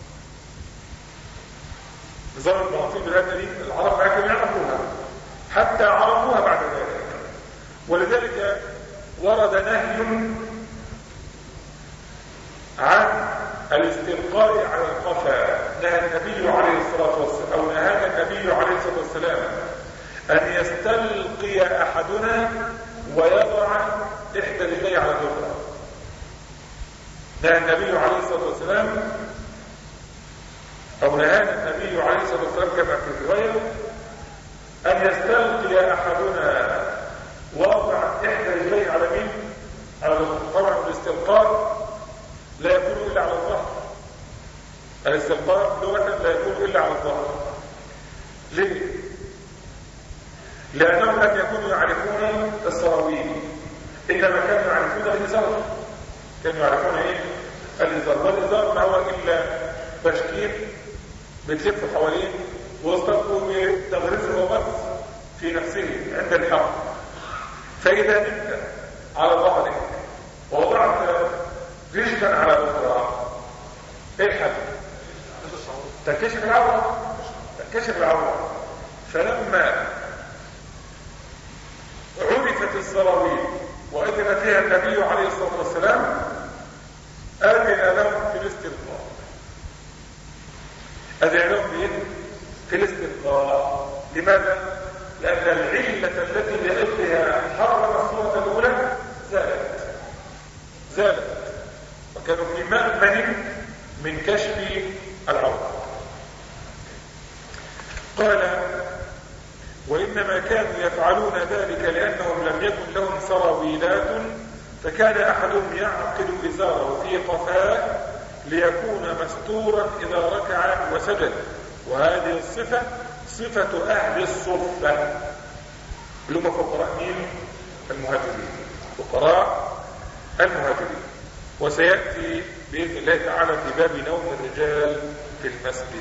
نظام البناطيل بالهدى دي العرب ما كانوا يعرفوها حتى عرفوها بعد ذلك. ولذلك ورد نهي عن الاستلقاء على القفا. نهى النبي عليه الصلاة والسلام أو نهانا النبي عليه الصلاة والسلام أن يستلقي أحدنا ويضع إحدى رجليه على الأخرى. نهى النبي عليه الصلاة والسلام أو نهانا النبي عليه الصلاة والسلام كما في الرواية أن يستلقي أحدنا وضع إحدى رجليه على مين؟ على الأخرى. طبعا الاستلقاء لا يكون إلا على الظهر. الاستلقاء لغة لا يكون إلا على الظهر. ليه؟ لأنهم لم يكونوا يعرفون السراويل، إنما كانوا يعرفون الإزار. كانوا يعرفون إيه؟ الإزار. والإزار ما هو إلا بشكير بتلف حواليه ويصطفوا بتغريزه وبس في نفسه عند الحق. فإذا نمت على ظهرك ووضعت رجلا على الأخرى إيه الحل؟ تنكشف العورة. تنكشف العورة. فلما عرفت السراويل وأذن فيها النبي عليه الصلاة والسلام أذن لهم في الاستلقاء. أذن لهم في الاستلقاء. لماذا؟ لأن العلة التي لأجلها حرم الصورة الأولى زالت وكانوا في مأمن من كشف العورة. قال وإنما كانوا يفعلون ذلك لأنهم لم يكن لهم سراويلات، فكان أحدهم يعقد إزاره في قفاه ليكون مستورا إذا ركع وسجد. وهذه الصفة صفة أهل الصفة اللي هم فقراء مين؟ المهاجرين. فقراء المهاجرين. وسيأتي بإذن الله تعالى في باب نوم الرجال في المسجد.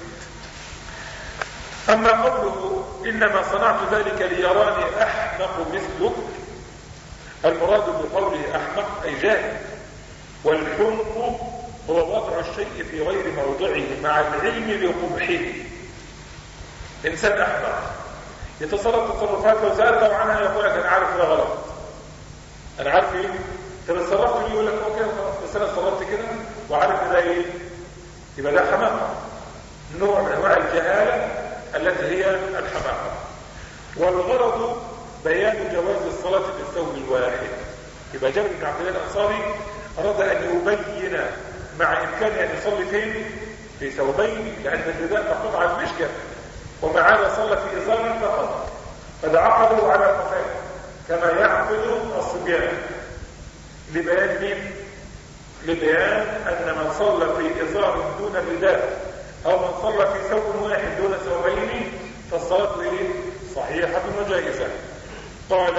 أما قوله إنما صنعت ذلك ليراني أحمق مثلك، المراد بقوله أحمق أي جاهل. والحمق هو وضع الشيء في غير موضعه مع العلم بقبحه. إنسان أحمق يتصرف تصرفات لو سألته عنها يقول لك أنا عارف ده غلط. أنا عارف إيه؟ أنت اتصرفت ليه؟ يقول لك أوكي خلاص بس أنا اتصرفت كده وعارف ده إيه؟ يبقى ده حماقة، نوع من أنواع الجهالة التي هي الحماقة. والغرض بيان جواز الصلاة في الثوب الواحد. يبقى جابر بن عبد الله الأنصاري أراد أن يبين مع إمكانه أن يصلي فين؟ في ثوبين، لأن الرداء محطوط على المشكل ومع هذا صلى في إزار فقط، فعقده على قفاه كما يعقد الصبيان. لبيان مين؟ لبيان أن من صلى في إزار دون الرداء أو من صلى في ثوب واحد دون ثوبين فالصلاة صحيحة وجائزة. قال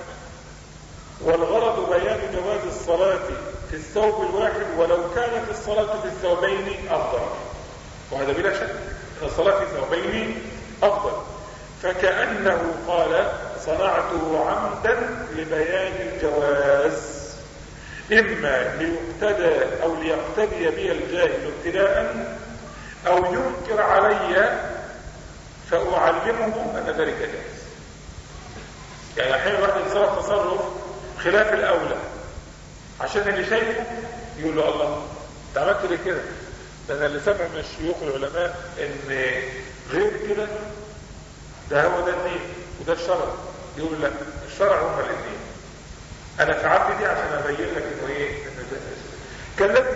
والغرض بيان جواز الصلاة في الثوب الواحد ولو كانت الصلاة في الثوبين أفضل. وهذا بلا شك أن الصلاة في الثوبين أفضل. فكأنه قال صنعته عمدا لبيان الجواز، إما ليقتدى أو ليقتدي بي الجاهل ابتداء أو ينكر علي فأعلمه أن ذلك جائز. يعني أحيانا الواحد يتصرف تصرف خلاف الأولى عشان اللي شايفه يقول له الله انت عملت ليه كده؟ ده انا اللي سمع من الشيوخ العلماء ان غير كده ده هو ده الدين وده الشرع. يقول لا، الشرع هما الاثنين. انا فعلت دي عشان ابين لك انه ايه، انه ده كالذي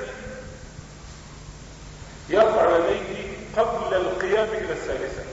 يرفع يديه قبل القيام الى الثالثه،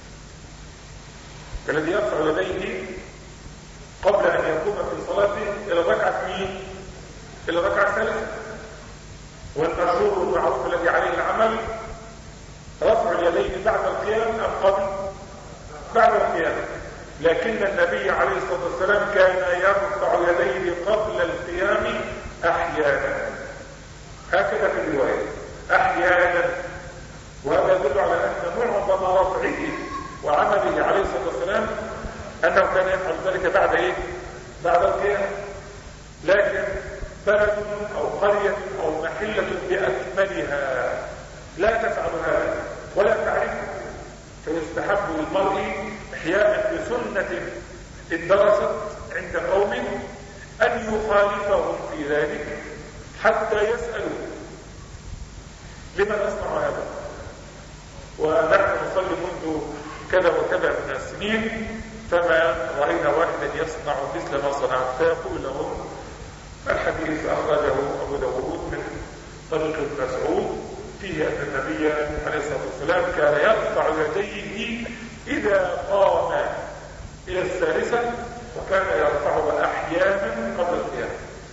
كالذي يرفع يديه قبل ان يقوم في صلاته الى الركعه مين؟ الى الركعه الثالثه. والمشهور المعروف الذي عليه العمل رفع اليدين بعد القيام ام قبل؟ بعد القيام. لكن النبي عليه الصلاه والسلام كان يرفع يديه قبل القيام احيانا، هكذا في الروايه احيانا. وهذا يدل على ان معظم رفعه وعمله عليه الصلاه والسلام انه كان يفعل ذلك بعد ايه؟ بعد القيام. لكن بلد او قريه او محله باكملها لا تفعل هذا ولا تعرفه، فيستحب للمرء احياء بسنه اندرست عند قوم ان يخالفهم في ذلك حتى يسالوا لمن اصنع هذا. ونحن نصلي منذ كذا وكذا من السنين فما راينا واحدا يصنع مثل ما صنعت، فيقول لهم الحديث اخرجه ابو داود من طريق ابن مسعود فيه ان النبي عليه الصلاه والسلام كان يرفع يديه اذا قام الى الثالثه، وكان يرفعها احيانا قبل القيام.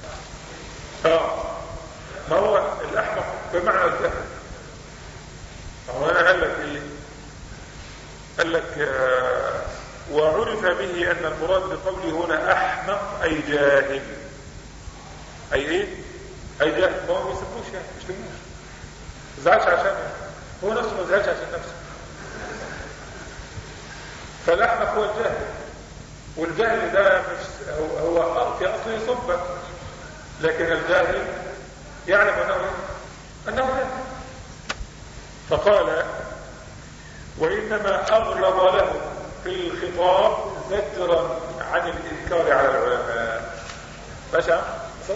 ما هو الاحمق بمعنى الجهل. هو انا قال لك ايه؟ قال لك وعرف به ان المراد بقوله هنا احمق اي جاهل. اي ايه؟ اي جاهل. ما هو ما يسموش يعني، مش تموش، ما زعلش عشان هو نفسه، ما زعلش عشان نفسه. فالاحمق هو الجاهل، والجهل ده مش هو في اصله يصبك، لكن الجاهل يعلم انه جاهل. فقال وانما اغلظ له في الخطاب زجرا عن الانكار على العلماء. ماشي صدق.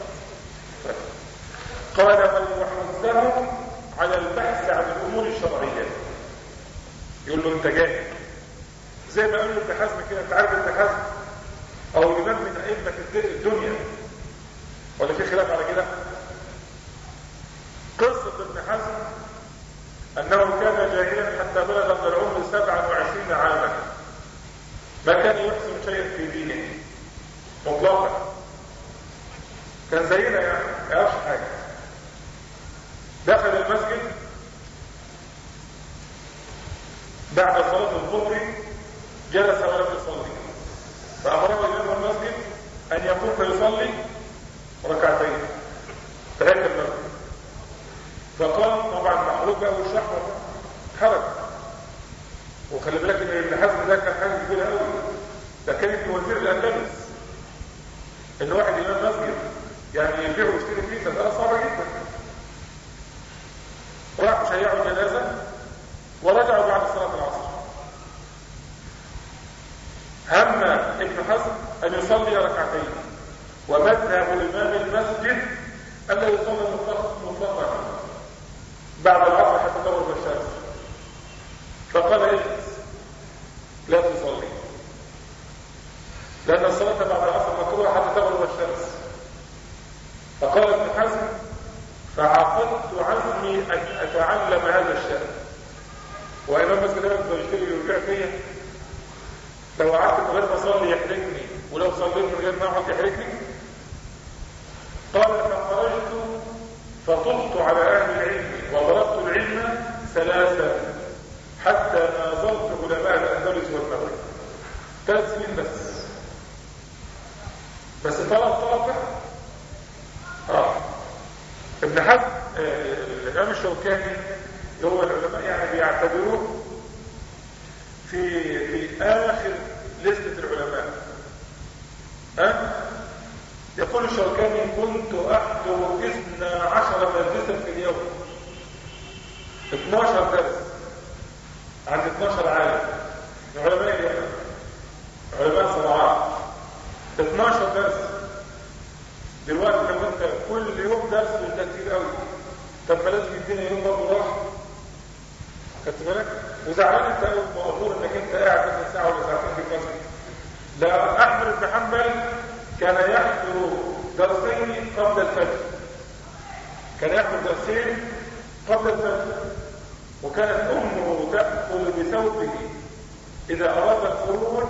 قال ويحثهم على البحث عن الامور الشرعيه. يقول له انت جاهل، زي ما قالوا ابن حزم كده. انت عارف ابن حزم او امام من ائمه الدنيا ولا في خلاف على كده؟ قصه ابن حزم انه كان جاهلا حتى بلغ من العمر 27 عاما، ما كان يحسن شيئا في دينه مطلقا، كان زينا يعني ما يعرفش حاجه. دخل المسجد بعد صلاه الظهر، جلس ولم يصلي، فامره امام المسجد ان يقوم فيصلي ركعتين تحت المسجد. فقام طبعا محروق بقى والشحوه حرج. وخلي بالك ان ابن حزم ده كان حاجه كبيره قوي، ده كان ابن وزير الاندلس. ان واحد امام مسجد يعني يبيع ويشتري فيه ده صعبه جدا. راحوا شيعوا الجنازه ورجعوا بعد صلاه العصر. هم ابن حزم ان يصلي ركعتين، ومذهب الامام المسجد الا يصلي مطلقا بعد العصر حتى تغرب الشمس. فقال اجلس لا تصلي، لان الصلاه بعد العصر مكروهه حتى تغرب الشمس. فقال ابن حزم فعقدت عزمي ان اتعلم هذا الشأن. وامام مسجد ده يشتري ويبيع فيا، لو قعدت من غير ما اصلي يحرجني، ولو صليت من غير ما اقعد يحرجني. قال فخرجت فطفت على اهل العلم وضربت العلم 3 حتى ناظرت علماء الاندلس والمغرب. 3 سنين بس طلب ابن حزم الامام الشوكاني هو العلماء يعني بيعتبروه في اخر لستة العلماء. يقول الشوكاني كنت احضر 12 مجلسا في اليوم، 12 درس عند 12 عالم من علماء اليمن، علماء صنعاء، 12 درس. دلوقتي لو انت كل يوم درس ده كتير قوي. طب ما لازم يدينا يوم برضه راحه. خدت بالك؟ وزعلان انت قوي مقهور انك انت قاعد مثلا ساعه ولا ساعتين في المسجد. لا، احمد بن حنبل كان يحضر درسين قبل الفجر. كان يحضر درسين قبل الفجر، وكانت امه تاخذ بثوبه اذا اراد الخروج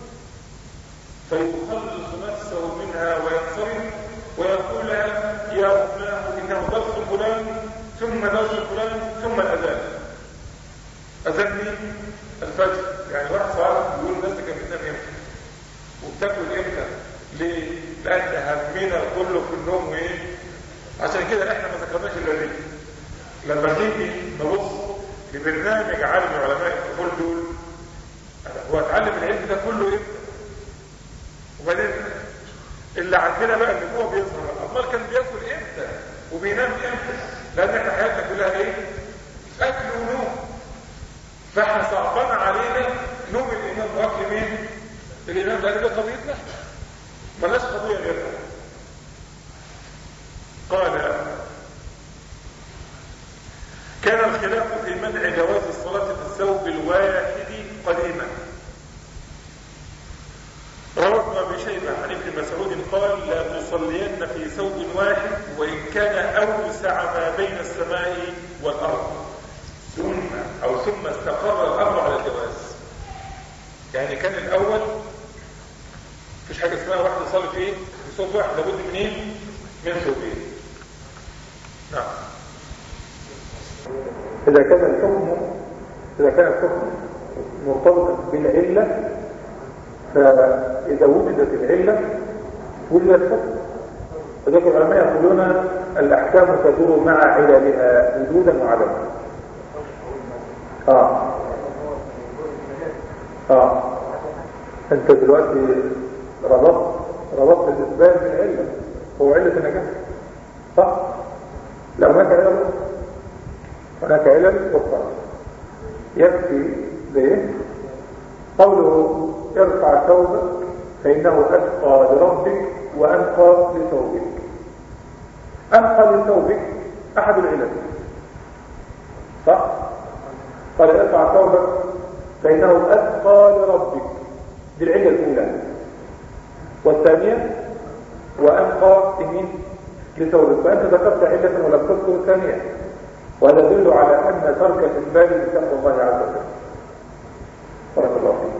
فيخلص نفسه منها وينصرف ويقول لها يا فلان انه درس فلان ثم درس فلان ثم الاذان. اذان مين؟ الفجر. يعني واحد صاحب بيقول الناس كانت بتنام امتى وبتاكل امتى؟ ليه؟ لان همنا كله في النوم. وايه؟ عشان كده احنا ما ذكرناش الا دي. لما تيجي نبص لبرنامج عالم علماء الطفول دول، هو اتعلم العلم ده كله امتى؟ وبعدين اللي عندنا بقى اللي هو بيظهر امال كان بياكل امتى وبينام امتى؟ لان احنا حياتنا كلها ايه؟ اكل ونوم. فاحنا صعبان علينا نوم الامام واكل مين؟ الامام. لان ده قضيتنا، ملاش قضيه غيرها. قال كان الخلاف في منع جواز الصلاه في الثوب الواحد قديما. روى ابن ابي شيبه عن ابن مسعود قال لا تصلين في ثوب واحد وان كان اوسع ما بين السماء والارض. ثم استقر الامر على الجواز. يعني كان الاول مفيش حاجه اسمها واحد يصلي في ثوب واحد، لابد من ايه؟ من ثوبين. نعم. اذا كان الحكم مرتبطا بالعله، فإذا وجدت العلة وجد الحكم. فذلك العلماء يقولون الأحكام تدور مع عللها وجودا وعدما. أنت دلوقتي ربطت الإثبات بالعلة، هو علة النجاة، صح؟ لا، هناك علل أخرى. يكفي ليه؟ قوله ارفع ثوبك فإنه أتقى لربك وأنقى لثوبك. أنقى لثوبك أحد العلل، صح؟ قال ارفع ثوبك فإنه أتقى لربك، دي العلة الأولى. والثانية وأنقى لثوبك، فأنت ذكرت علة ولم تذكر الثانية، وهذا يدل على أن ترك الإسباب لتقوى الله عز وجل. بارك الله فيك.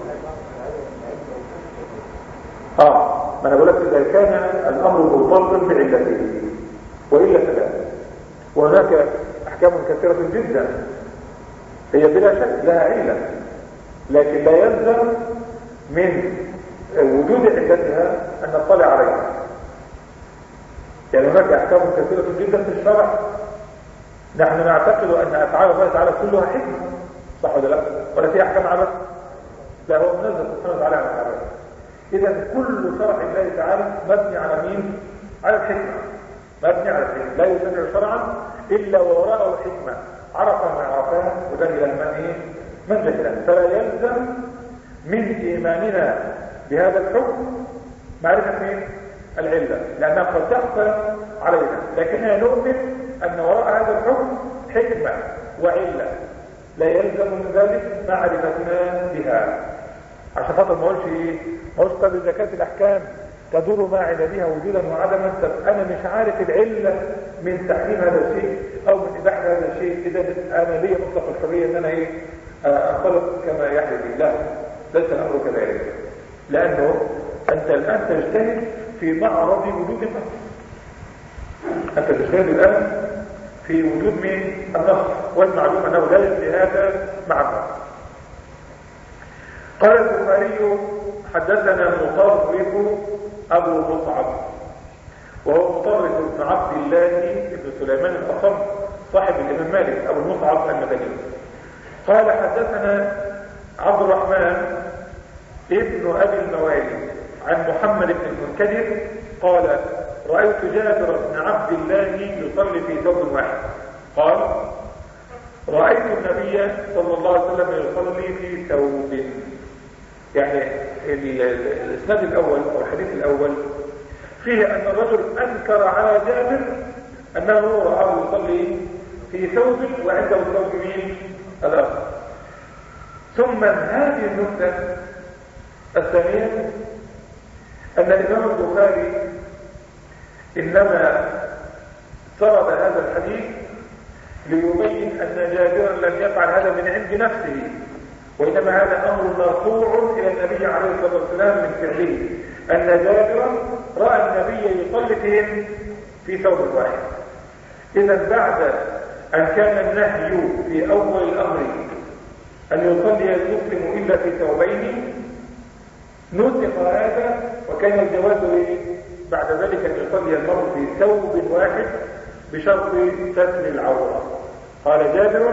ما انا بقول لك اذا كان الامر مرتبطا بعلته والا فلا. وهناك احكام كثيره جدا هي بلا شك لها عله، لكن لا يلزم من وجود علتها ان نطلع عليها. يعني هناك احكام كثيره جدا في الشرع نحن نعتقد ان افعال الله تعالى كلها حكمه، صح ولا لا؟ ولا في احكام عبث؟ لا، هو منزل سبحانه وتعالى على العبث. إذا كل شرع الله تعالى مبني على مين؟ على الحكمة. مبني على الحكمة، لا يشرع شرعا إلا ووراءه حكمة عرف ما عرفها وجهل من جهله. فلا يلزم من إيماننا بهذا الحكم معرفة مين؟ العلة، لأنها قد تخفى علينا، لكننا نؤمن أن وراء هذا الحكم حكمة وعلة لا يلزم من ذلك معرفتنا بها. عشان خاطر ما اقولش طب اذا كانت الاحكام تدور مع عللها وجودا وعدما، طب انا مش عارف العله من تحريم هذا الشيء او من اباحه هذا الشيء، اذا انا لي مطلق الحريه ان انا اختلط كما يحلو لي. لا، ليس الامر كذلك، لانه انت الان تجتهد في معرض وجود النص. انت تجتهد الان في وجود مين؟ النص، والمعلوم انه لا اجتهاد مع النص. قال البخاري حدثنا مطرف ابو مصعب، وهو مطرف بن عبد الله بن سليمان الاصم صاحب الامام مالك ابو مصعب المدني. قال حدثنا عبد الرحمن ابن ابي الموالي عن محمد بن المنكدر قال رايت جابر بن عبد الله يصلي في ثوب واحد. قال رايت النبي صلى الله عليه وسلم يصلي في ثوب. يعني الاسناد الاول او الحديث الاول فيه أن الرجل أنكر على جابر أنه رآه يصلي في ثوب وعنده ثوب مين الآخر. ثم هذه النكتة الثانية أن الإمام البخاري إنما سرد هذا الحديث ليبين أن جابرا لم يفعل هذا من عند نفسه، وإنما هذا أمر مرفوع إلى النبي عليه الصلاة والسلام من فعله، أن جابرا رأى النبي يصلي في ثوب واحد. إذا بعد أن كان النهي في أول الأمر أن يصلي المسلم إلا في ثوبين، نسخ هذا وكان الجواز بعد ذلك أن يصلي المرء في ثوب واحد بشرط ستر العورة. قال جابر: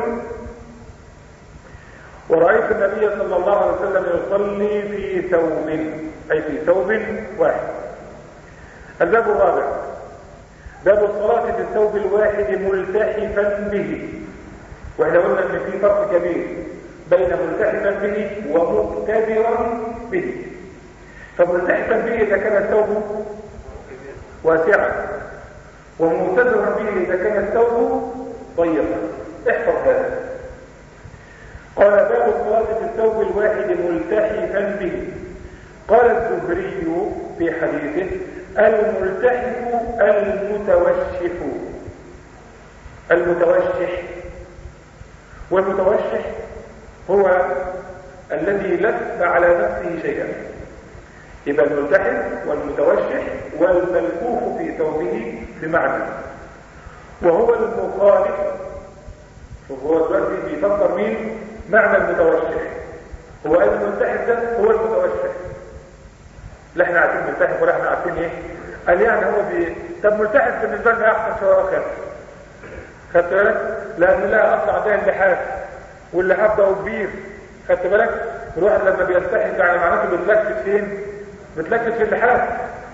ورأيت النبي صلى الله عليه وسلم يصلي في ثوب، أي في ثوب واحد. الباب الرابع باب الصلاة في الثوب الواحد ملتحفا به. واحنا قلنا ان في فرق كبير بين ملتحفا به ومقتدرا به. فملتحفا به اذا كان الثوب واسعا، ومقتدرا به اذا كان الثوب ضيقا. احفظ هذا. قال: باب الصلاة في الثوب الواحد ملتحفا به. قال الزهري في حديثه: الملتحف المتوشح. المتوشح، والمتوشح هو الذي لف على نفسه شيئا. يبقى الملتحف والمتوشح والملفوف في ثوبه بمعنى، وهو المخالف. وهو دلوقتي بيفكر مين معنى المتوشح. هو الملتحف ده هو المتوشح، لا احنا عارفين ملتحف ولا احنا عارفين ايه. قال يعني هو طب ملتحف بالنسبه لنا احسن شويه واخف. خدت بالك؟ لان لا اصل عندها اللحاف، واللحاف ده كبير. خدت بالك؟ الواحد لما بيلتحف يعني معناته بتلكت فين؟ بتلكت في اللحاف.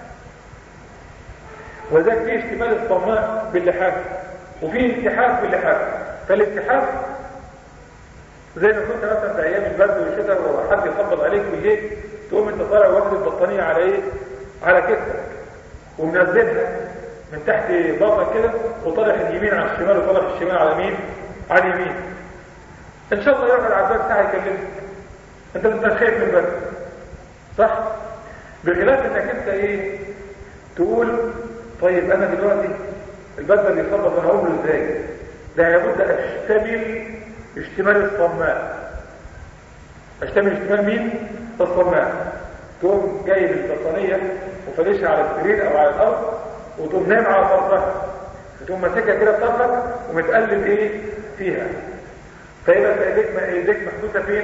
وذاك فيه اشتمال الصماء باللحاف، وفيه التحاف باللحاف. فالالتحاف زي ما كنت مثلا في ايام البرد والشتاء وحد يخبط عليك بالليل، تقوم انت طالع واخد البطانيه على ايه؟ على كتفك، ومنزلها من تحت بطنك كده، وطالع اليمين على الشمال وطالع الشمال على مين؟ على اليمين. ان شاء الله يقعد على الباب ساعه يكلمك، انت خايف من البرد، صح؟ بخلاف انك انت ايه؟ تقول طيب انا دلوقتي البرد اللي يخبط انا هقوله ازاي؟ ده لابد اشتمل اشتمال الصماء. اشتمل اشتمال مين؟ الصماء. تقوم جايب البطانيه وفرشها على السرير او على الارض، وتقوم نايم على طرفها، وتقوم ماسكها كده بطرفك ومتقلب ايه فيها. فيبقى ايديك محبوسه فين؟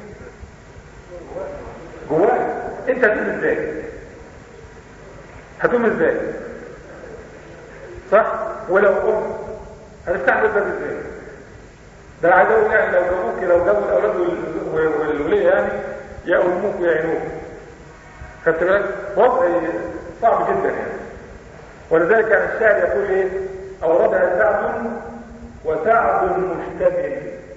جواك. انت هتقوم ازاي؟ هتقوم ازاي؟ صح؟ ولو قمت هتفتح الباب ازاي؟ ده عايز اقول يعني لو جابوا الاولاد والوليه يعني يقوموك ويعينوك. خدت بالك؟ وضع صعب جدا يعني. ولذلك يعني الشاعر يقول ايه؟ اوردها سعد وسعد مشتمل،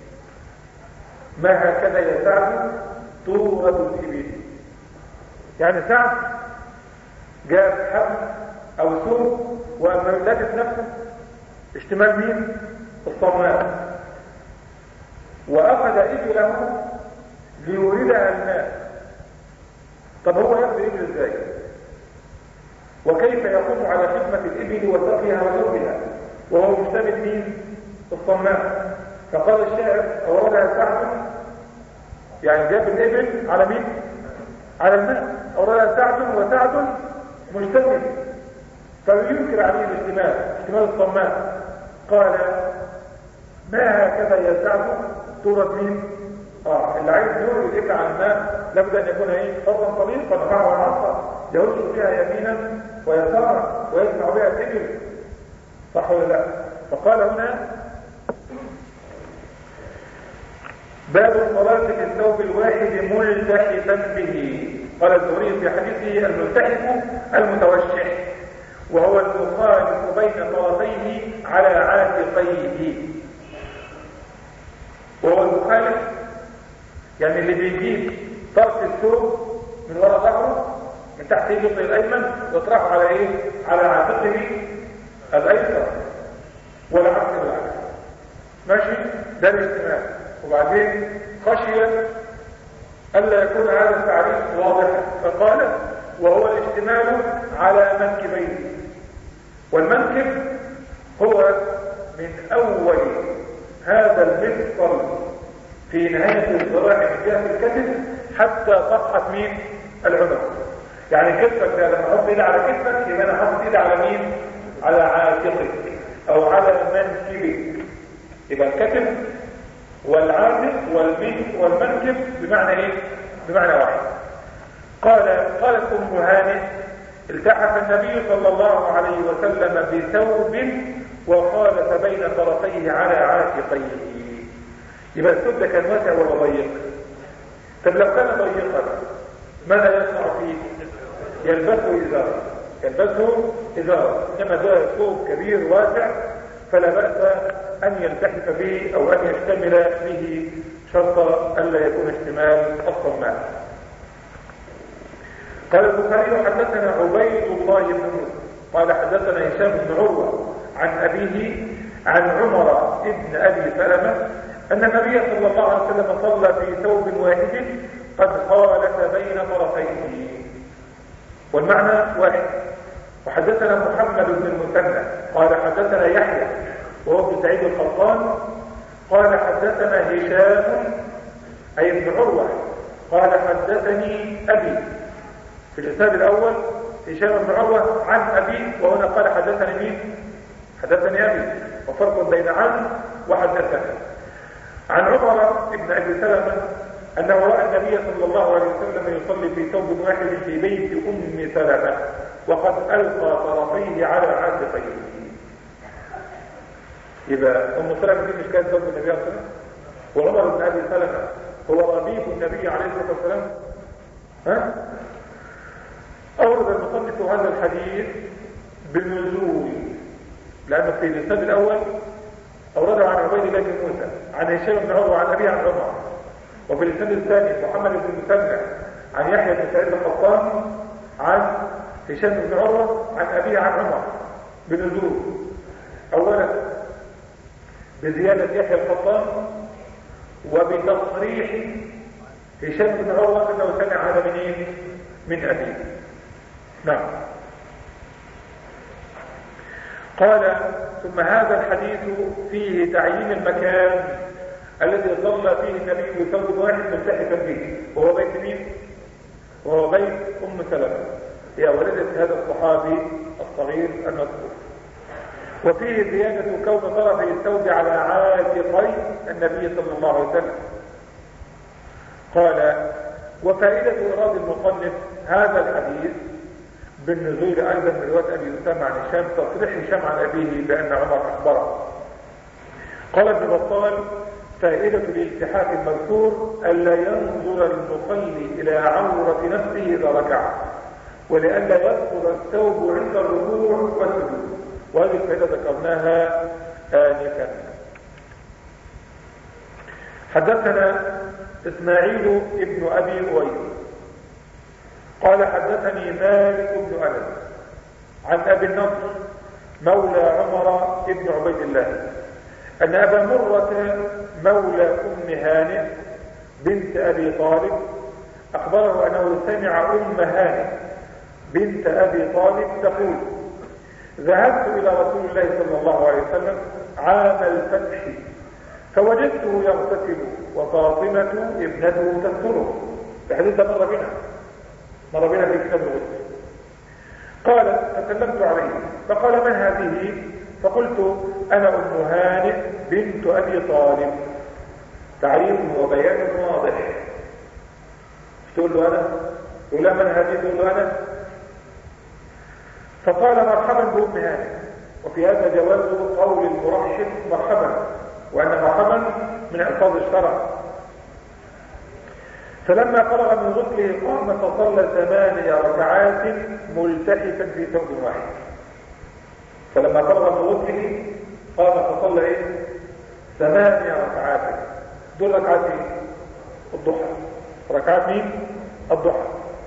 ما هكذا يا سعد تورد الابل. يعني سعد جاب حبل او ثوب واما لابس نفسه اشتمال مين؟ الصماء، واخذ ابله ليوردها الماء. طب هو ياخذ الابل ازاي؟ وكيف يقوم على خدمة الابل وسقيها وشربها وهو مشتمل مين؟ الصماء. فقال الشاعر اوردها سعد، يعني جاب الابل على مين؟ على الماء. اوردها سعد وسعد مشتمل، فينكر عليه اشتمال الصماء. قال: ما هكذا يا سعد تورد مين؟ اللي عايز يورد الابل على الماء لابد ان يكون ايه؟ فرضا طليقا معه عصا يرش فيها يمينا ويسارا ويسمع بها الابل، صح ولا لا؟ فقال هنا: باب الصلاة في الثوب الواحد ملتحفا به. قال الزهري في حديثه: الملتحف المتوشح، وهو المخالف بين طرفيه على عاتقيه. وهو المخالف يعني اللي بيجيب طرف الثوب من وراء ظهره من تحت جبهه الايمن ويطرحه على ايه؟ على عاتقه الايسر، والعكس بالعكس. ماشي؟ ده الاجتماع. وبعدين خشي الا يكون هذا التعريف واضحا فقال وهو الاشتمال على منكبيه. والمنكب هو من اول هذا المفصل في نهايه الذراع من جهه الكتف حتى صفحه مين؟ العنق. يعني كتفك ده لما احط ايدي على كتفك يبقى انا حاطط ايدي على مين؟ على عاتقك او على منكبك. يبقى الكتف والعاتق والمنكب بمعنى ايه؟ بمعنى واحد. قالت ام هانئ التحف النبي صلى الله عليه وسلم بثوب وخالف بين طرفيه على عاتقيه. يبقى الثوب ده كان واسع ولا ضيق؟ طب لو كان ضيقا ماذا يصنع فيه؟ يلبسه ازار. انما ده ثوب كبير واسع فلا بأس ان يلتحف به او ان يشتمل به شرط الا يكون اشتمال الصماء. قال البخاري حدثنا عبيد الله بن موسى قال حدثنا هشام بن عروة عن أبيه عن عمر ابن أبي سلمة أن النبي صلى الله عليه وسلم صلى في ثوب واحد قد خالف بين طرفيه، والمعنى واحد. وحدثنا محمد بن المثنى قال حدثنا يحيى وهو ابن سعيد القطان قال حدثنا هشام أي ابن عروة قال حدثني أبي. في الإسناد الأول هشام بن عروة عن أبي، وهنا قال حدثني مين؟ حدثني أبي، وفرق بين عن وحدثني. عن عمر بن أبي سلمة أنه رأى النبي صلى الله عليه وسلم يصلي في ثوب واحد في بيت أم سلمة وقد ألقى طرفيه على عاتقيه. يبقى أم سلمة دي مش كانت ثوب النبي صلى الله عليه وسلم؟ وعمر بن أبي سلمة هو ربيب النبي عليه الصلاة والسلام. ها؟ أورد المصنف هذا الحديث بالنزول، لأنه في الإسناد الأول أورده عن عبيد الله بن موسى عن هشام بن عروة عن أبيه عن عمر، وفي الإسناد الثاني محمد بن المثنى عن يحيى بن سعيد القطان عن هشام بن عروة عن أبيه عن عمر بالنزول. أولا بزيادة يحيى القطان وبتصريح هشام بن عروة أنه سمع هذا من إيه؟ من أبيه. نعم. قال ثم هذا الحديث فيه تعيين المكان الذي صلى فيه النبي بثوب واحد ملتحفا به، وهو بيت مين؟ وهو بيت ام سلمة هي ولدة هذا الصحابي الصغير المذكور. وفيه زيادة كون طرفي الثوب على عاتقي النبي صلى الله عليه وسلم. قال وفائدة إيراد المصنف هذا الحديث بالنزول أيضا من رواية أبي أسامة عن هشام تصريح هشام عن أبيه بأن عمر أخبره. قال ابن بطال فائدة الالتحاف المذكور ألا ينظر المصلي إلى عورة نفسه إذا ركع، ولئلا يسقط الثوب عند الركوع والسجود، وهذه الفائدة ذكرناها آنفا. حدثنا إسماعيل ابن أبي أويس قال حدثني مالك بن أنس عن أبي النضر مولى عمر ابن عبيد الله أن أبا مرة مولى أم هانئ بنت أبي طالب أخبره أنه سمع أم هانئ بنت أبي طالب تقول ذهبت إلى رسول الله صلى الله عليه وسلم عام الفتح فوجدته يغتسل وفاطمة ابنته تستره. الحديث ده مر بنا في كتاب الغسل. قال فسلمت عليه فقال من هذه؟ فقلت أنا أم هانئ بنت أبي طالب. تعريف وبيان واضح. تقول له أنا؟ تقول له من هذه؟ تقول له أنا؟ فقال مرحبا بأم هانئ. وفي هذا جواز قول المرحب مرحبا، وأن مرحبا من ألفاظ الشرع. فلما فرغ من غسله قام فصلى 8 ركعات ملتحفا في ثوب واحد. فلما فرغ من غسله قام فصلى 8 ركعات. دول ركعات الضحى. ركعات مين؟ الضحى.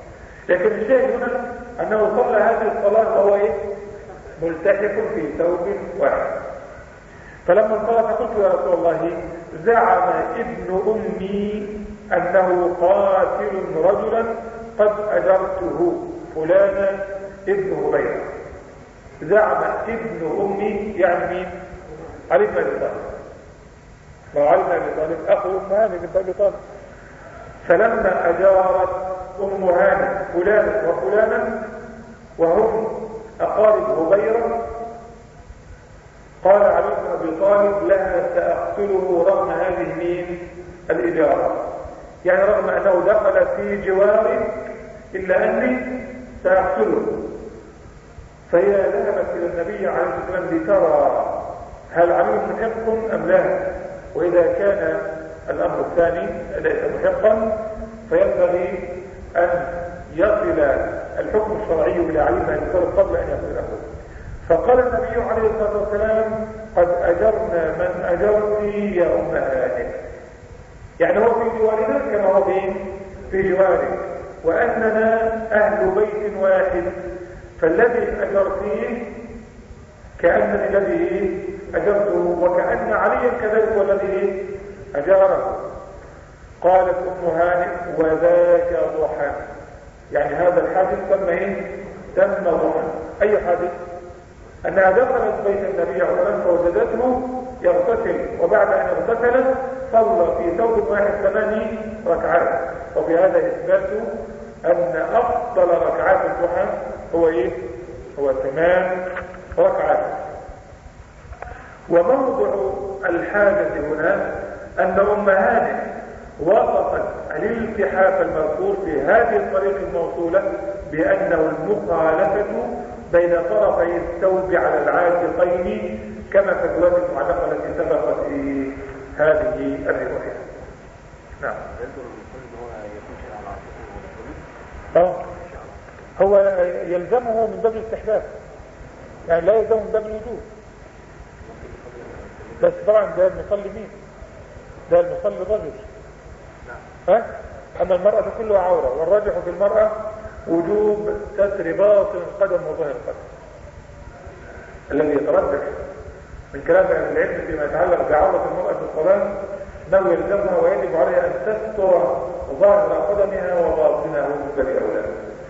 لكن الشاهد هنا أنه صلى هذه الصلاة وهو إيه؟ ملتحق في ثوب واحد. فلما انصرف قلت يا رسول الله زعم ابن أمي أنه قاتل رجلا قد أجرته فلانا ابن هبيرة. زعم ابن أمي يعني مين؟ علي بن أبي طالب. لو علي بن أبي طالب أخو أم هاني بنت أبي طالب. فلما أجارت أم هاني فلانا وفلانا وهم أقارب هبيرة قال علي بن أبي طالب لها سأقتله رغم هذه مين؟ الإجارة. يعني رغم أنه دخل في جواري إلا أني سأقتله. فهي ذهبت إلى النبي عليه الصلاة والسلام لترى هل علي محق أم لا، وإذا كان الأمر الثاني ليس محقا فينبغي أن يصل الحكم الشرعي إلى علي بن أبي طالب قبل أن يصل له. فقال النبي عليه الصلاة والسلام قد أجرنا من أجرتي يا أم هانئ. يعني هو في جوارنا كما هو في جوارك، وأننا أهل بيت واحد، فالذي أجرتيه كأنني الذي أجرته، وكأن عليا كذلك والذي أجاره. قالت أم هانئ وذاك ضحى، يعني هذا الحادث تم ضحى. أي حادث؟ أنها دخلت بيت النبي عليه الصلاة والسلام فوجدته يغتسل، وبعد أن اغتسلت صلى في ثوب واحد 8 ركعات. وفي هذا إثبات أن أفضل ركعات الضحى هو إيه؟ هو 8 ركعات. وموضع الحادث هنا أن أم هانئ وصفت الالتحاف المذكور في هذه الطريق الموصولة بأنه المخالفة بين طرفي الثوب على العاتقين كما في الرواية المعلقة التي سبقت في هذه الرواية. نعم. هو يلزمه من باب الاستحباب، يعني لا يلزمه من باب الوجوب. بس طبعا ده المصلي مين؟ ده المصلي الرجل. أما المرأة كلها عورة، والراجح في المرأة وجوب ستر باطن القدم وظاهر القدم. الذي يترجح من كلام أهل العلم فيما يتعلق بعورة المرأة في الصلاة أنه يلزمها ويجب عليها أن تستر ظاهر قدمها وباطنها من باب أولى.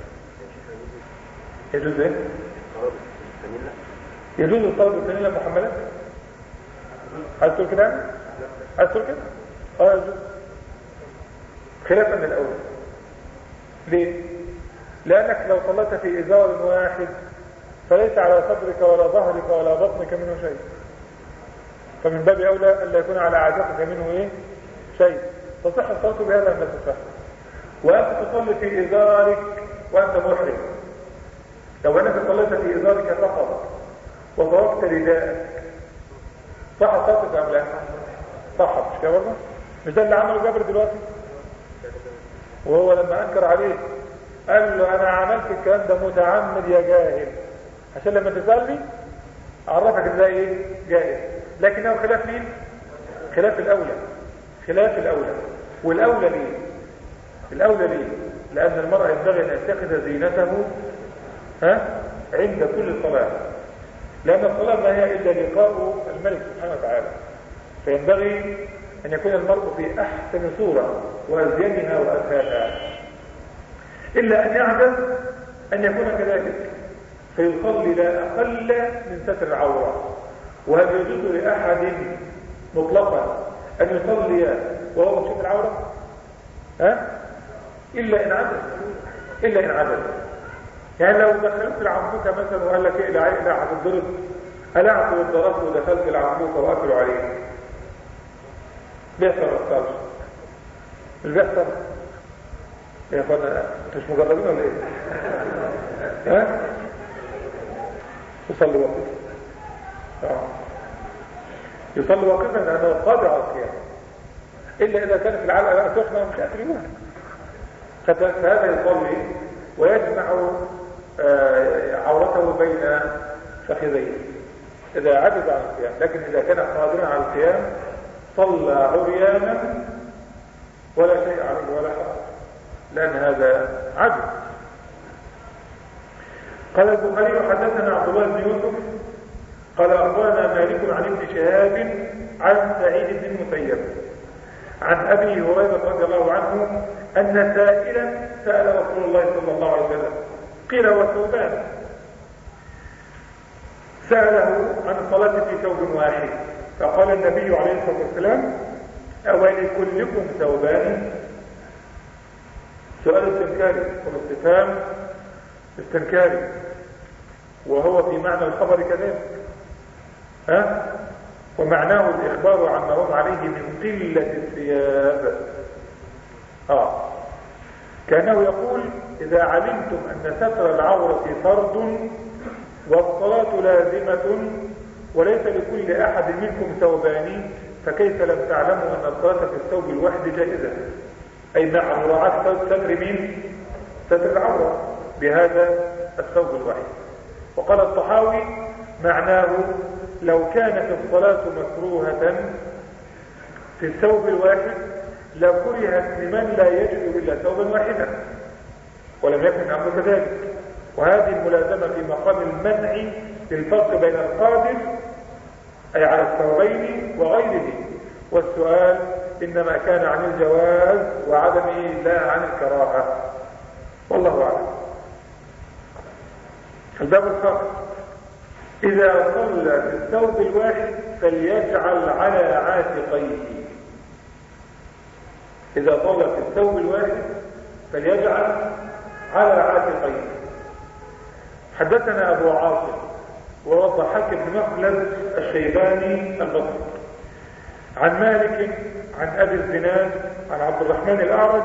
يجوز إيه؟ يجوز الطلب بالسنيلة محملة؟ عايز تقول كده؟ عايز تقول كده؟ يجوز خلافا للأول. ليه؟ لأنك لو صليت في إزار واحد فليس على صدرك ولا ظهرك ولا بطنك منه شيء، فمن باب أولى أن لا يكون على عاتقك منه إيه؟ شيء، تصح الصلاة بهذا أن لا تصح. وأنت تصلي في إزارك وأنت محرم، لو أنك صليت في إزارك فقط وضربت رداءك صح صلاتك أم لا؟ صح، مش كده برضه؟ مش ده اللي عمله جابر دلوقتي؟ وهو لما أنكر عليه قال له أنا عملت الكلام ده متعمد يا جاهل، عشان لما تسألني أعرفك إزاي إيه جائز. لكنه خلاف مين؟ خلاف الأولى. خلاف الأولى. والأولى ليه؟ الأولى ليه؟ لأن المرأة ينبغي أن يتخذ زينته عند كل صلاة، لأن الصلاة ما هي إلا لقاء الملك سبحانه وتعالى، فينبغي أن يكون المرء في أحسن صورة وأزينها وأزهاها، إلا أن يعجز أن يكون كذلك فيصلي لا أقل من ستر العورة. وهل يجوز لأحد مطلقا أن يصلي وهو مكشوف العورة؟ إلا إن عجز. إلا إن عجز. يعني لو دخلت العنبوكة مثلا وقال لك إيه لا هتضرب، ألعت واتضربت ودخلت العنبوكة وأكلوا عليه، بيحصل الصلاة مش بيحصل يا اخوانا؟ مش مجربين ولا ايه؟ يصلي واقفا. يصلي واقفا لانه قادر على القيام، الا اذا كانت العلقه سخنه ومش قادر يقوم، فهذا يصلي ويجمع عورته بين فخذيه اذا عجز عن القيام. لكن اذا كان قادرا على القيام صلى عريانا ولا شيء عليه ولا حرج، لأن هذا عجز. قال البخاري حدثنا عبد الله بن يوسف قال أخبرنا مالك عن ابن شهاب عن سعيد بن المسيب عن أبي هريرة رضي الله عنه أن سائلا سأل رسول الله صلى الله عليه وسلم قيل وثوبان سأله عن الصلاة في ثوب واحد فقال النبي عليه الصلاة والسلام أولكلكم ثوبان؟ سؤال استنكاري والاستفهام استنكاري وهو في معنى الخبر كذلك ومعناه الإخبار عما هم عليه من قلة الثياب كأنه يقول إذا علمتم أن ستر العورة فرض والصلاة لازمة وليس لكل أحد منكم ثوبان فكيف لم تعلموا أن الصلاة في الثوب الواحد جائزة أي مع مراعاة ستر من ستر العورة بهذا الثوب الواحد. وقال الطحاوي معناه لو كانت الصلاة مكروهة في الثوب الواحد لكرهت لمن لا يجد إلا ثوبا واحدا ولم يكن الأمر كذلك. وهذه الملازمة في مقام المنع للفرق بين القادر أي على الثوبين وغيره والسؤال إنما كان عن الجواز وعدمه لا عن الكراهة والله أعلم. الباب الخامس إذا صلى في الثوب الواحد فليجعل على عاتقيه. إذا صلى في الثوب الواحد فليجعل على عاتقيه. حدثنا أبو عاصم وهو ضحاك بن مخلد الشيباني البصري عن مالك عن أبي الزناد عن عبد الرحمن الأعرج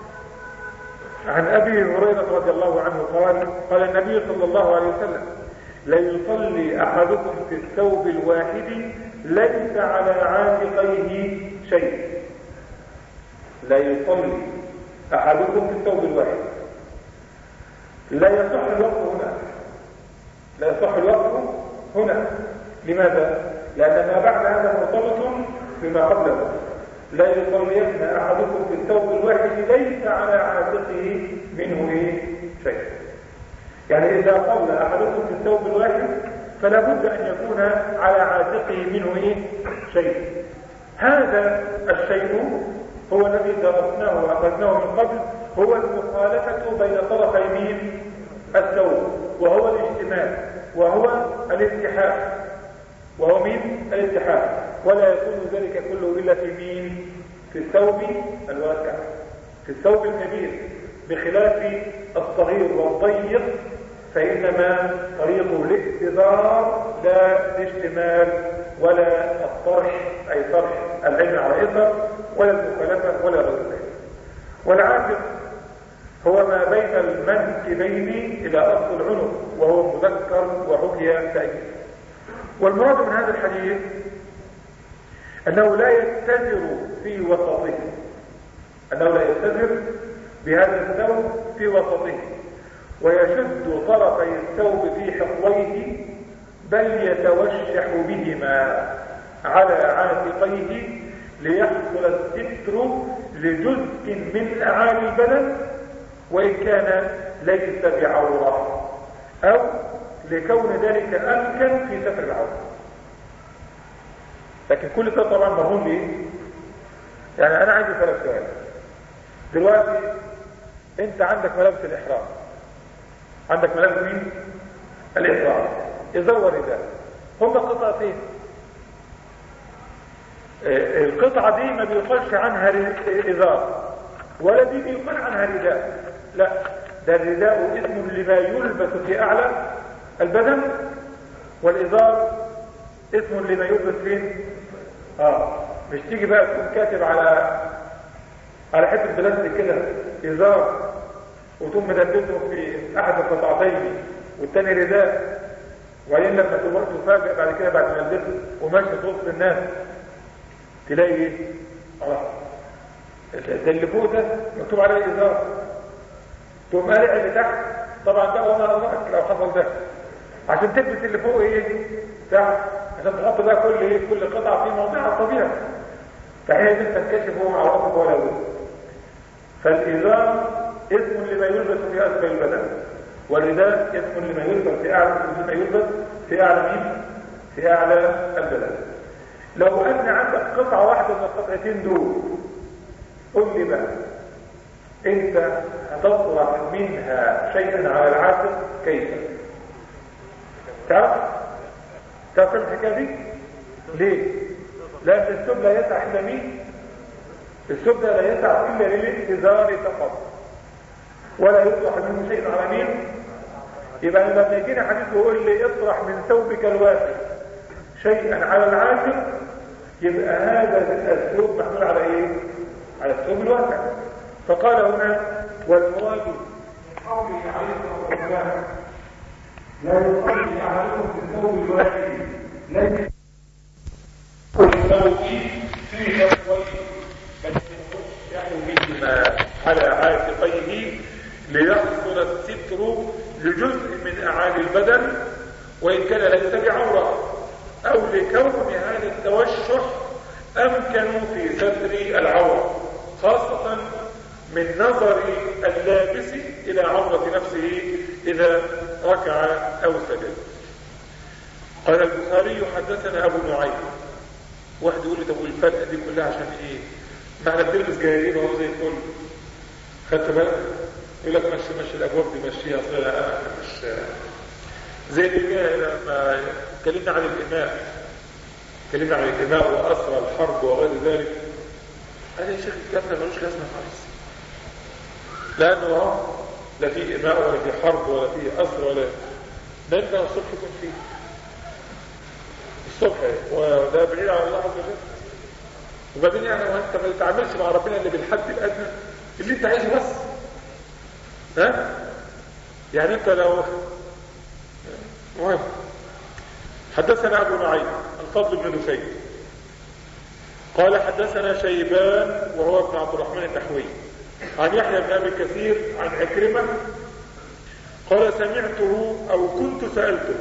عن أبي هريرة رضي الله عنه قال النبي صلى الله عليه وسلم ليصلي أحدكم في الثوب الواحد ليس على عاتقيه شيء. لا يصلي أحدكم في الثوب الواحد. لا يصح الوقف هنا. لا يصح الوقف هنا. لماذا؟ لأن ما بعد هذا مرتبط بما قبله. لا يصلين أحدكم في الثوب الواحد ليس على عاتقه منه شيء. يعني إذا صلى أحدكم في الثوب الواحد فلا بد أن يكون على عاتقه منه شيء. هذا الشيء هو الذي درسناه وأخذناه من قبل هو المخالفة بين طرفي الثوب وهو الاشتمال وهو الالتحاف وهو الالتحاف ولا يكون ذلك كله إلا في الثوب الواسع في الثوب الكبير بخلاف الصغير والضيق فإنما طريقه الائتذار لا الاشتمال ولا الطرح أي طرح العين على إثر ولا المخالفة ولا غير ذلك. والعاتق هو ما بين المنكبين إلى أصل العنق وهو مذكر وحكي تأكيد. والمراد من هذا الحديث أنه لا يتزر في وسطه أنه لا يتزر بهذا الثوب في وسطه ويشد طرفي الثوب في حقويه بل يتوشح بهما على عاتقيه ليحصل الستر لجزء من أعالي البدن وإن كان ليس بعورة أو لكون ذلك أمكن في ستر العورة. لكن كل ده طبعا مرهون بإيه؟ يعني أنا عندي ثلاث سؤال. دلوقتي أنت عندك ملابس الإحرام عندك ملابس الإحرام إزار ورداء هم قطعتين. القطعة دي ما بيقالش عنها إزار ولا دي بيقال عنها رداء. لا ده الرداء اسم لما يلبس في أعلى البدن والإزار اسم لما يلبس فين مش تيجي بقى تكون كاتب على حته بلاستيك كده إزار وتقوم مدبسه في أحد القطعتين والتاني رداء وبعدين لما تبقى تفاجئ بعد كده بعد ما يلبسه وماشي في وسط الناس تلاقي ايه؟ ده اللي فوق ده مكتوب عليه إزار تقوم قالع اللي تحت طبعا ده وما أدراك لو حصل ده عشان تلبس اللي فوق تحت عشان تحط بقى كل قطعة في موضعها الطبيعي فهي دي تنكشف هو عورتك ولا وجه. فالإزار اسم لما يلبس في أسفل البدن والرداء يدخل لما يلبس في أعلى مين؟ في أعلى البلد. لو أن عندك قطعة واحدة من القطعتين دول، قل لي بقى أنت هتطرح منها شيئا على العاتق كيف؟ تعرف الحكاية دي؟ ليه؟ لأن الثوب لا يسع إلا مين؟ الثوب لا يسع إلا للإزار فقط، ولا يطرح منه شيء على مين؟ يبقى لما يجينا حديث ويقول لي اطرح من ثوبك الواسع شيئا على العاتق، يبقى هذا الثوب محمول على ايه؟ على الثوب الواسع. فقال هنا والمراد قوله عليه الصلاه والسلام لا يصلي احدكم في الثوب الواحد ليس الثوب في ثوبين بل يحوي بهما على عاتقيه ليحصل الستر لجزء من اعالي البدن وان كان ليس بعوره، او لكون هذا التوشح امكن في ستر العوره، خاصه من نظر اللابس الى عورة نفسه اذا ركع او سجد. قال البخاري حدثنا ابو نعيم. واحد يقول لي طب والفرقه دي كلها عشان ايه؟ ما احنا بنلبس جاهلين وهو زي الفل. خدت بالك؟ يقول لك مشي الابواب دي مشيها، اصلا مش زي اللي لما اتكلمنا عن الإماء وأسرى الحرب وغير ذلك. قال يا شيخ الكلام ده ملوش لازمة خالص، لأنه لا فيه إماء ولا فيه حرب ولا فيه أسرى ولا نبدأ الصبح يكون فيه الصبح، وده بعيد عن الله عز وجل. وبعدين يعني وانت ما تتعاملش مع ربنا اللي بالحد الأدنى اللي انت عايزه بس. ها؟ يعني انت لو مهم. حدثنا أبو نعيم الفضل بن دفين قال حدثنا شيبان وهو ابن عبد الرحمن النحوي عن يحيى بن أبي كثير عن عكرمة قال سمعته أو كنت سألته،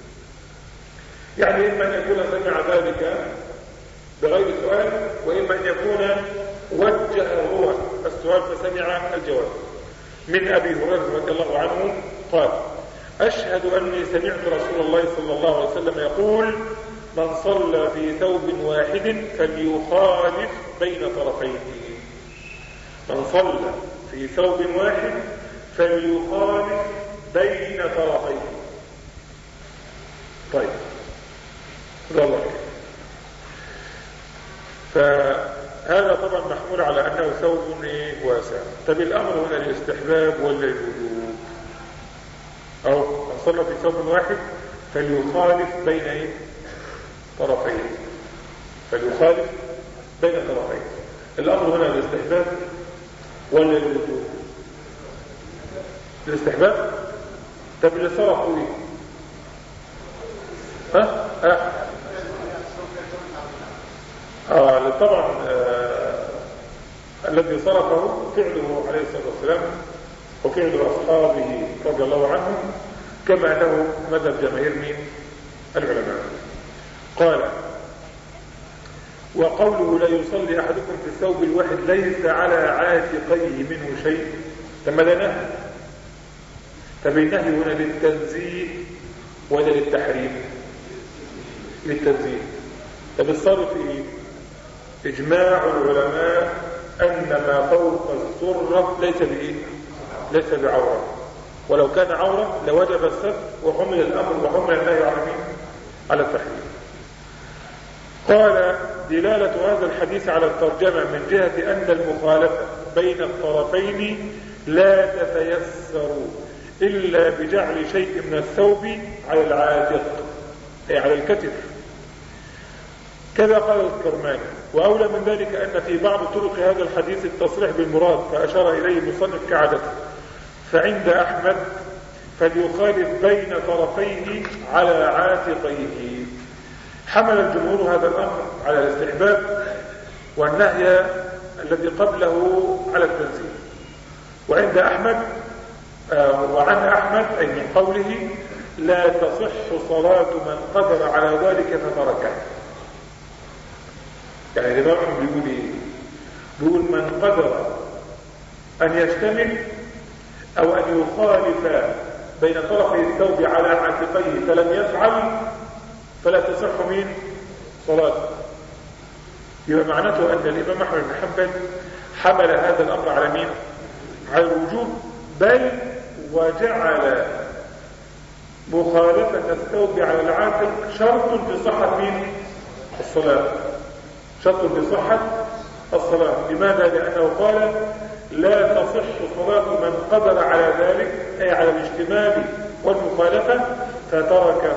يعني إما أن يكون سمع ذلك بغير سؤال، وإما أن يكون وجه هو السؤال فسمع الجواب، من أبي هريرة رضي الله عنه قال أشهد أني سمعت رسول الله صلى الله عليه وسلم يقول من صلى في ثوب واحد فليخالف بين طرفيه. من صلى في ثوب واحد فليخالف بين طرفيه. طيب الله، فهذا طبعا محمول على أنه ثوب واسع. طب الأمر هنا الاستحباب ولا الوجوب؟ أو من صلى في ثوب واحد فليخالف بين طرفين، فليخالف بين طرفين. الأمر هنا الاستحباب ولا الوجوب؟ الاستحباب. طب اللي صرفوا ايه؟ طبعا الذي صرفه فعله عليه الصلاة والسلام وفعل أصحابه رضي الله عنهم، كما أنه مذهب جماهير من العلماء. قال وقوله لا يصلي أحدكم في الثوب الواحد ليس على عاتقيه منه شيء، ثم ده نهي. طب النهي هنا للتنزيه ولا للتحريم؟ للتنزيه. طب الصرف ايه؟ اجماع العلماء ان ما فوق السرة ليس بايه؟ ليس بعورة، ولو كان عورة لوجب الستر وحمل الامر وحمل النهي على مين؟ على التحريم. قال دلالة هذا الحديث على الترجمة من جهة ان المخالفة بين الطرفين لا تتيسر الا بجعل شيء من الثوب على العاتق اي على الكتف، كذا قال الكرماني. واولى من ذلك ان في بعض طرق هذا الحديث التصريح بالمراد فاشار اليه المصنف كعادته. فعند احمد فليخالف بين طرفيه على عاتقيه. حمل الجمهور هذا الامر على الاستحباب والنهي الذي قبله على التنزيه. وعند احمد وعن احمد اي من قوله لا تصح صلاة من قدر على ذلك فتركه. يعني الإمام بيقول ايه؟ بيقول من قدر أن يشتمل أو أن يخالف بين طرفي الثوب على عاتقيه فلم يفعل فلا تصح مين صلاته. يبقى معناته أن الإمام أحمد بن حنبل حمل هذا الأمر على مين؟ على الوجوب، بل وجعل مخالفة الثوب على العاتق شرط في صحة مين؟ الصلاة، شرط في صحة الصلاة. لماذا؟ لأنه قال لا تصح صلاة من قدر على ذلك، أي على الاجتماع والمخالفة فتركه،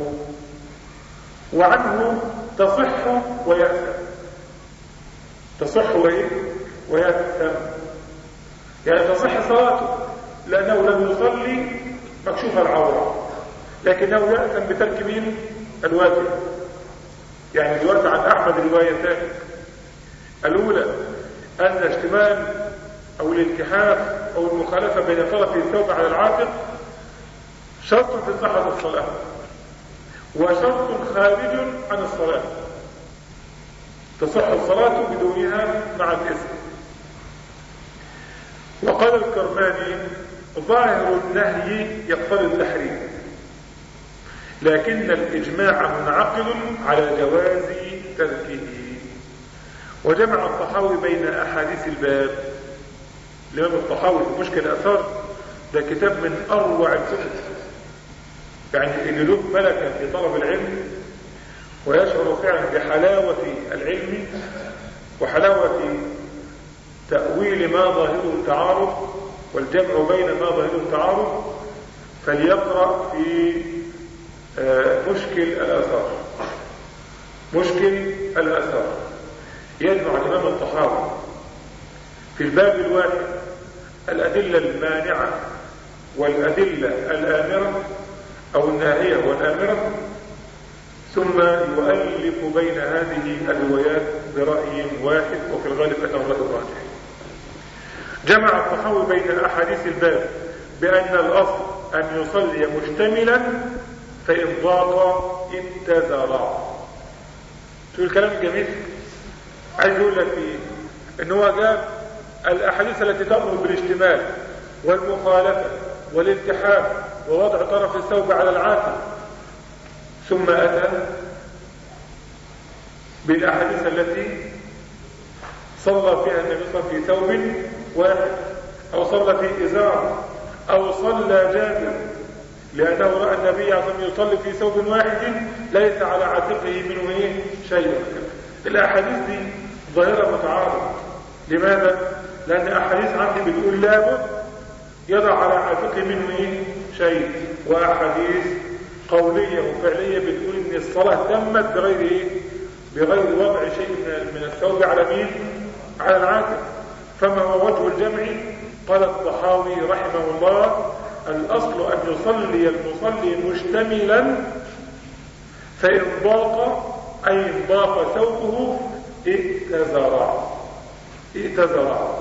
وعنه تصح ويأثم. تصح ويأثم يعني تصح صلاته لأنه لم يصلي مكشوف العورة، لكنه يأثم بترك مين؟ الواجب. يعني دلوقتي عن أحمد روايتان، الأولى أن اشتمال أو الالتحاف أو المخالفة بين طرفي الثوب على العاتق شرط في صحة الصلاة وشرط خارج عن الصلاة، تصح الصلاة بدونها مع الإثم. وقال الكرماني ظاهر النهي يقتضي التحريم، لكن الإجماع منعقد على جواز تركه. وجمع الطحاوي بين أحاديث الباب. الإمام الطحاوي في مشكل الآثار ده كتاب من أروع الكتب، يعني اللي له ملكة في طلب العلم ويشعر فعلا بحلاوة العلم وحلاوة تأويل ما ظاهره التعارض والجمع بين ما ظاهره التعارض، فليقرأ في مشكل الآثار. مشكل الآثار يجمع الإمام الطحاوي في الباب الواحد الأدلة المانعة والأدلة الآمرة أو الناهية والآمرة، ثم يؤلف بين هذه الروايات برأي واحد، وفي الغالب أنه الرأي الراجح. جمع الطحاوي بين أحاديث الباب بأن الأصل أن يصلي مشتملا، فإن ضاق اتزر. شو الكلام الجميل؟ عايز يقول لك ايه؟ ان هو جاب الاحاديث التي تأمر بالاشتمال والمخالفة والالتحاف ووضع طرف الثوب على العاتق، ثم أتى بالاحاديث التي صلى فيها النبي صلى الله عليه وسلم في ثوب واحد، او صلى في ازار، او صلى جابر لأنه رأى النبي عليه الصلاة والسلام يصلي في ثوب واحد ليس على عاتقه منه شيء. الأحاديث دي ظاهرة متعارضة. لماذا؟ لأن أحاديث عندي بتقول لابد يضع على عاتقه منه شيء، وأحاديث قولية وفعلية بتقول إن الصلاة تمت بغير وضع شيء من الثوب على مين؟ على العاتق. فما هو وجه الجمع؟ قال الطحاوي رحمه الله الأصل أن يصلي المصلي مشتملا، فإن ضاق أي إن ضاق ثوبه ائتزر.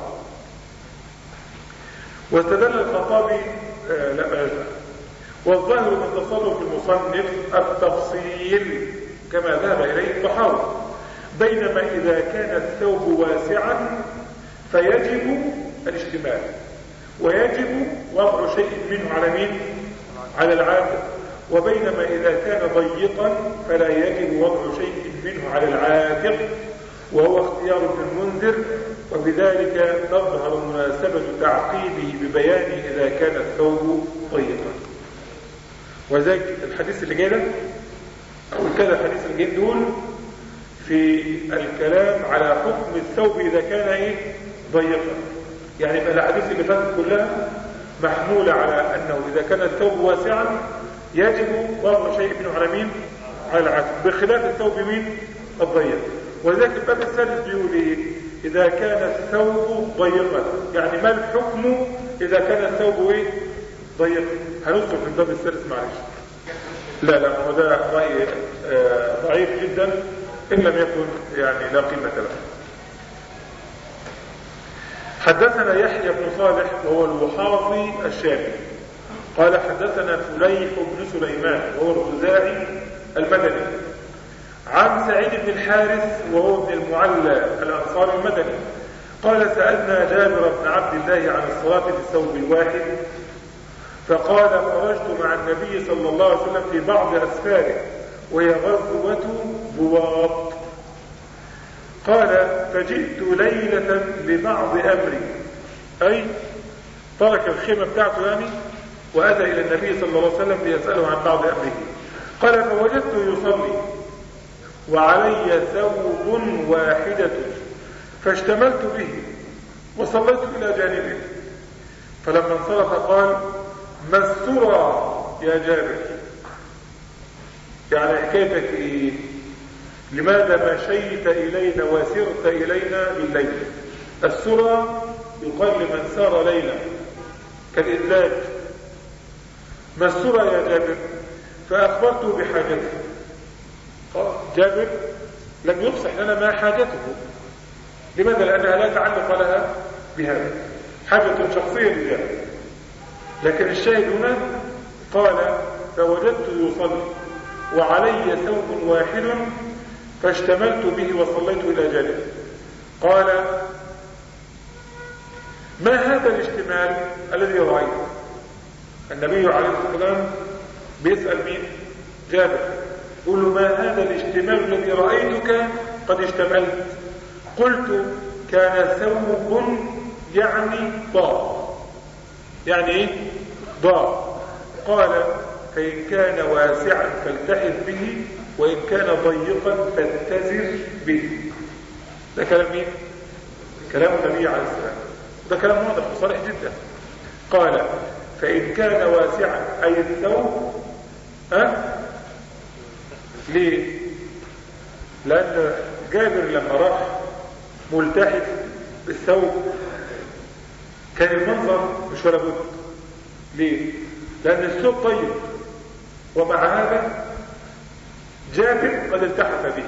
واستدل الخطابي لا بلاش، والظاهر من تصرف المصنف التفصيل كما ذهب إليه الطحاوي، بينما إذا كان الثوب واسعا فيجب الاشتمال ويجب وضع شيء منه على مين؟ على العاتق، وبينما إذا كان ضيقا فلا يجب وضع شيء منه على العاتق، وهو اختيار ابن المنذر، وبذلك تظهر مناسبة تعقيبه ببيان إذا كان الثوب ضيقا. وذلك الحديث اللي جاي ده أو كذا الحديث اللي جاي دول في الكلام على حكم الثوب إذا كان ضيقا. يعني الأحاديث اللي فاتت كلها محمولة على أنه إذا كان الثوب واسعا يجب وضع شيء منه على مين؟ على العاتق، بخلاف الثوب مين؟ الضيق. وذلك الباب الثالث بيقول إذا كان الثوب ضيقا، يعني ما الحكم إذا كان الثوب ضيق؟ هندخل في الباب الثالث معلش. لا هو ده رأي ضعيف جدا إن لم يكن يعني لا قيمة له. حدثنا يحيى بن صالح وهو الوحاضي الشامي قال حدثنا فليح بن سليمان وهو الخزاعي المدني عن سعيد بن الحارث وهو ابن المعلى الأنصاري المدني قال سألنا جابر بن عبد الله عن الصلاة في الثوب الواحد فقال خرجت مع النبي صلى الله عليه وسلم في بعض أسفاره وهي غزوة بواط. قال فجئت ليلة لبعض أمري، أي ترك الخيمة بتاعته يعني وأتى إلى النبي صلى الله عليه وسلم ليسأله عن بعض أمره. قال فوجدته يصلي وعلي ثوب واحدة فاشتملت به وصليت إلى جانبه. فلما انصرف قال ما السرى يا جابر؟ يعني حكايتك إيه؟ لماذا مشيت إلينا وسرت إلينا بالليل؟ السرى يقال لمن سار ليلا كالإدلاج. ما السرى يا جابر؟ فأخبرته بحاجته. جابر لم يفصح لنا ما حاجته. لماذا؟ لأنها لا تعلق لها بهذا، حاجة شخصية لجابر. لكن الشاهد هنا قال فوجدته يصلي وعلي ثوب واحد فاشتملت به وصليت إلى جانبه. قال ما هذا الاشتمال الذي رأيته؟ النبي عليه الصلاة والسلام بيسأل مين؟ جابر. يقول له ما هذا الاشتمال الذي رأيتك قد اشتملت؟ قلت كان ثوب يعني ضاء. يعني ايه؟ ضاء. قال فإن كان واسعا فالتحف به وإن كان ضيقا فاتزر به. ده كلام مين؟ كلام النبي عليه السلام. ده كلام واضح وصريح جدا. قال فإن كان واسعا أي الثوب ليه؟ لأن جابر لما راح ملتحف بالثوب كان المنظر مش ولا بد. ليه؟ لأن الثوب طيب ومع هذا جابر قد التحف به،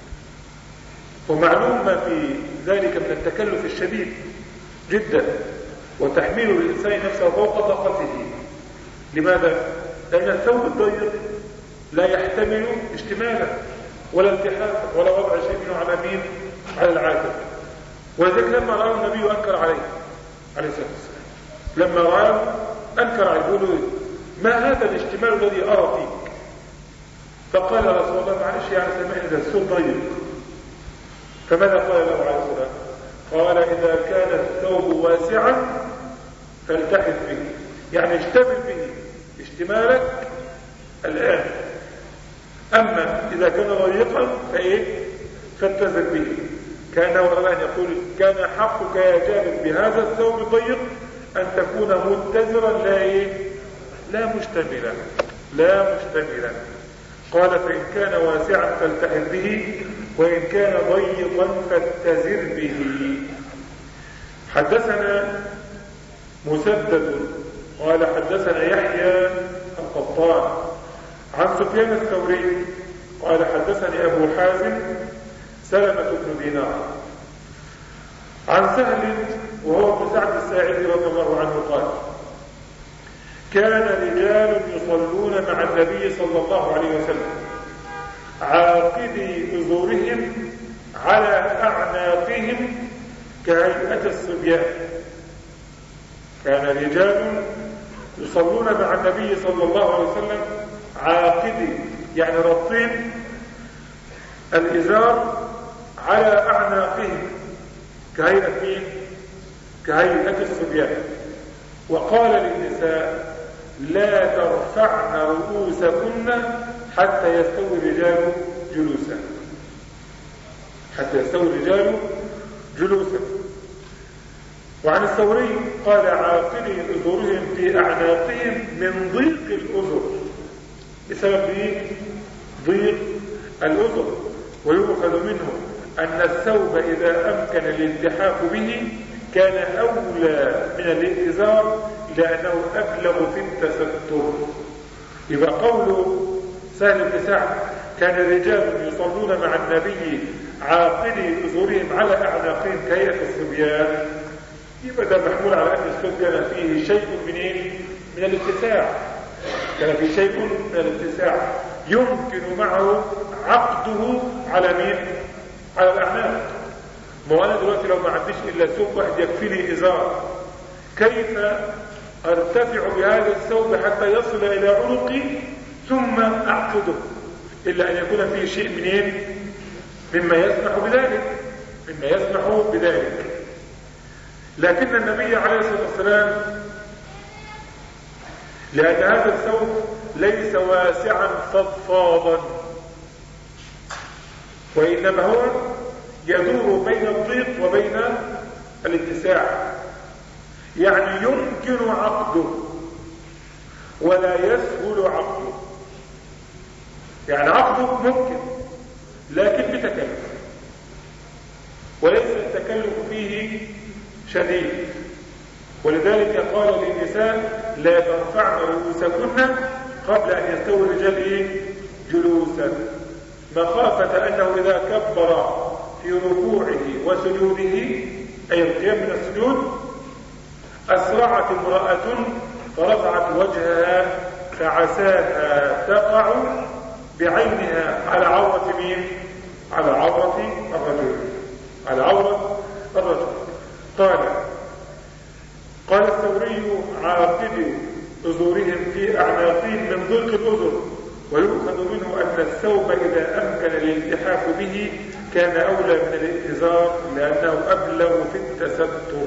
ومعلوم ما في ذلك من التكلف الشديد جدا وتحميل الإنسان نفسه فوق طاقته. لماذا؟ لأن الثوب الضيق لا يحتمل اشتمالا ولا التحافا ولا وضع شيء منه على مين؟ على العاتق. ولذلك لما رأى النبي أنكر عليه الصلاة والسلام. لما رأى أنكر عليه يقول ما هذا الاشتمال الذي أرى فيك؟ فقال رسول الله معلش يعني سامحني ده الثوب ضيق. فماذا قال له عليه السلام؟ قال إذا كان الثوب واسعا فالتحف به، يعني اشتمل به اشتمالك الآن. أما إذا كان ضيقا فإيه؟ فاتزر به. كان ورا أن يقول كان حقك يا جابر بهذا الثوب الضيق أن تكون متزرا لا إيه؟ لا مشتملا. لا مشتملا. قال فإن كان واسعا فالتحف به وإن كان ضيقا فاتزر به. حدثنا مسدد قال حدثنا يحيى القطان عن سفيان الثوري قال حدثني أبو حازم سلمة بن دينار عن سهل وهو ابن سعد الساعدي رضي الله عنه قال كان رجال يصلون مع النبي صلى الله عليه وسلم عاقدي أزورهم على أعناقهم كهيئة الصبيان. كان رجال يصلون مع النبي صلى الله عليه وسلم عاقدي يعني رابطين الإزار على أعناقهم كهيئة مين؟ كهيئة الصبيان. وقال للنساء لا ترفعن رؤوسكن حتى يستوي الرجال جلوسا. حتى يستوي الرجال جلوسا. وعن الثوري قال عاقدي أذرهم في أعناقهم من ضيق الأذر. بسبب ايه؟ ضيق الأذر. ويؤخذ منه أن الثوب إذا أمكن الالتحاف به كان أولى من الإزار لأنه أبلغ في التستر. يبقى قوله سهل بن سعد كان رجال يصلون مع النبي عاقدي أذرهم على أعناقهم كهيئة الصبيان، يبقى ده محمول على أن الثوب كان فيه شيء من الاتساع. كان فيه شيء من الاتساع يمكن معه عقده على مين؟ على الأعناق. ما أنا دلوقتي لو ما عنديش إلا ثوب واحد يكفيني إزار، كيف ارتفع بهذا الثوب حتى يصل إلى عنقي ثم أعقده، إلا أن يكون فيه شيء منين مما يسمح بذلك. لكن النبي عليه الصلاة والسلام لأن هذا الثوب ليس واسعا فضفاضا، وإنما هو يدور بين الضيق وبين الاتساع، يعني يمكن عقده ولا يسهل عقده. يعني عقده ممكن لكن بتكلف، وليس التكلف فيه شديد. ولذلك قال للنساء لا ترفعن رؤوسكن قبل أن يستوي الرجال جلوسا، مخافة أنه إذا كبر في ركوعه وسجوده أي القيام من السجود أسرعت امرأة فرفعت وجهها فعساها تقع بعينها على عورة مين؟ على عورة الرجل. قال الثوري عاقد أزورهم في أعناقهم من ضيق الأزر، ويؤخذ منه أن الثوب إذا أمكن الالتحاف به كان أولى من الائتزار لأنه أبلغ في التستر.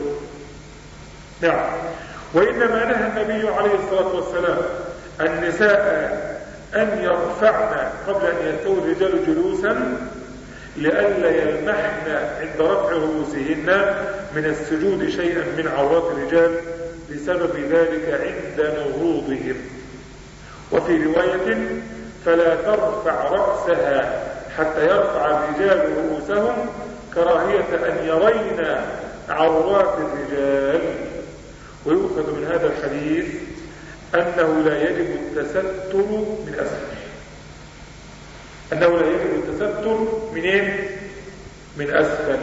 نعم. وإنما نهى النبي عليه الصلاة والسلام النساء أن يرفعن قبل أن يستوي الرجال جلوسا لئلا يلمحن عند رفع رؤوسهن من السجود شيئا من عورات الرجال بسبب ذلك عند نهوضهم. وفي رواية فلا ترفع رأسها حتى يرفع الرجال رؤوسهم كراهية أن يرين عورات الرجال. ويؤخذ من هذا الحديث أنه لا يجب التستر من أسفل، أنه لا يجب التستر منين؟ من أسفل.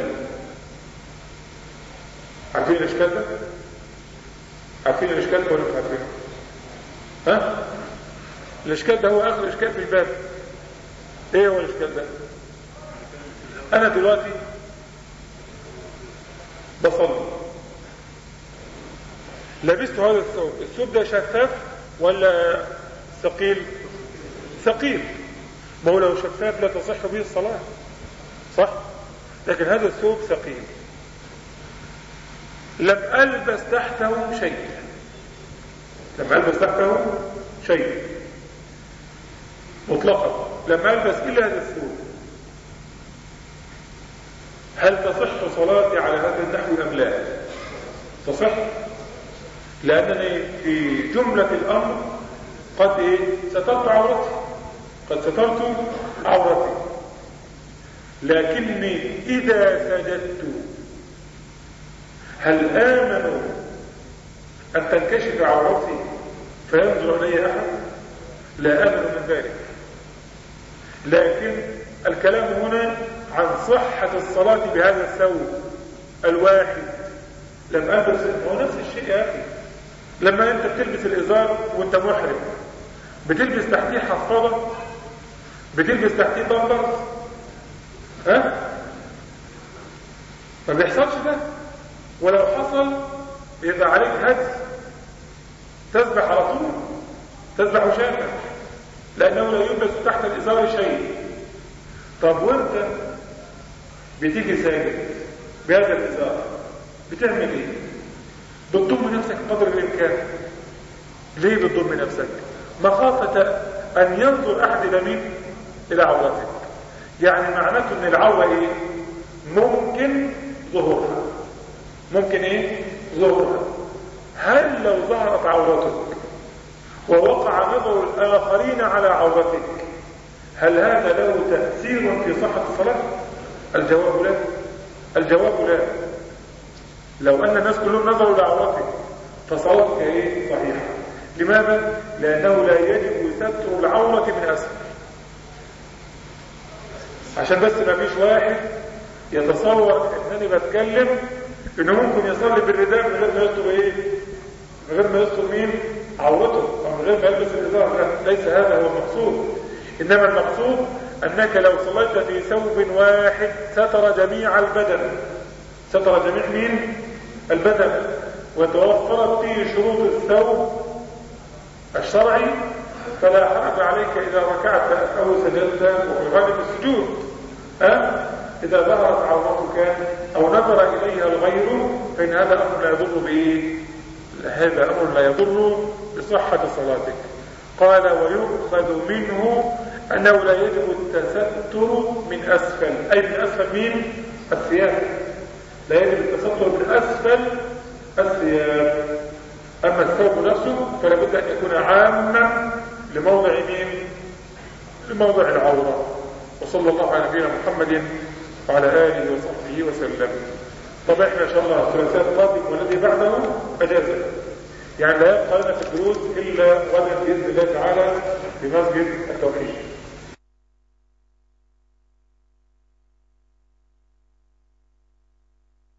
عارفين الإشكال ده؟ عارفين الإشكال ده ولا مش عارفين؟ ها؟ الإشكال ده هو آخر إشكال في الباب. إيه هو الإشكال ده؟ أنا دلوقتي بصلي، لبست هذا الثوب، الثوب ده شفاف ولا ثقيل؟ ثقيل. ما هو لو شفاف لا تصح به الصلاة، صح؟ لكن هذا الثوب ثقيل، لم ألبس تحته شيء مطلقا، لم ألبس إلا هذا الثوب، هل تصح صلاتي على هذا النحو أم لا؟ تصح، لأنني في جملة الأمر قد سترت عورتي، لكني إذا سجدت هل آمن أن تنكشف عورتي فينظر إلي أحد؟ لا آمن من ذلك. لكن الكلام هنا عن صحة الصلاة بهذا الثوب الواحد، لم ألبس. هو نفس الشيء يا أخي، لما أنت بتلبس الإزار وأنت محرم بتلبس تحتيه حفاضة، بتلبس تحتيه بامبرز، ما بيحصلش ده. ولو حصل يبقى عليك هدف، تسبح على طول، تسبح شاكا، لأنه لا يلبس تحت الإزار شيء. طب وانت بتيجي ساجد بهذا الإزار بتعمل ايه؟ بتضم نفسك قدر الإمكان. ليه بتضم نفسك؟ مخافة أن ينظر أحد إلى مين؟ إلى عورتك. يعني معناته أن العورة ممكن ظهورها، ظهورها. هل لو ظهرت عورتك ووقع نظر الآخرين على عورتك هل هذا له تأثير في صحة الصلاة؟ الجواب لا. لو أن الناس كلهم نظروا لعورتك فصلاتك صحيحة. لماذا؟ لأنه لا يجب ستر العورة من أسفل، عشان بس ما فيش واحد يتصور أنني بتكلم إنه ممكن يصلي بالرداء من غير ما يستر من غير ما يستر مين؟ عورته، أو من غير ما يلبس الرداء. لا، ليس هذا هو المقصود. إنما المقصود أنك لو صليت في ثوب واحد ستر جميع البدن، ستر جميع مين؟ البدن. وتوفرت فيه شروط الثوب الشرعي فلا حرج عليك إذا ركعت أو سجدت، وفي الغالب السجود إذا ظهرت عورتك أو نظر إليها الغير فإن هذا أمر لا يضر به، هذا أمر لا يضر بصحة صلاتك. قال ويؤخذ منه أنه لا يجب التستر من أسفل، أي من أسفل مين؟ الثياب، لا يجب التستر من أسفل الثياب. أما الثوب نفسه فلا بد أن يكون عاما لموضع مين؟ لموضع العورة. وصلى الله على نبينا محمد وعلى آله وصحبه وسلم. طبعا احنا إن شاء الله الثلاثاء القادم والذي بعده أجازة، يعني لا يبقى لنا في الدروس إلا غدا بإذن الله تعالى في مسجد التوحيد.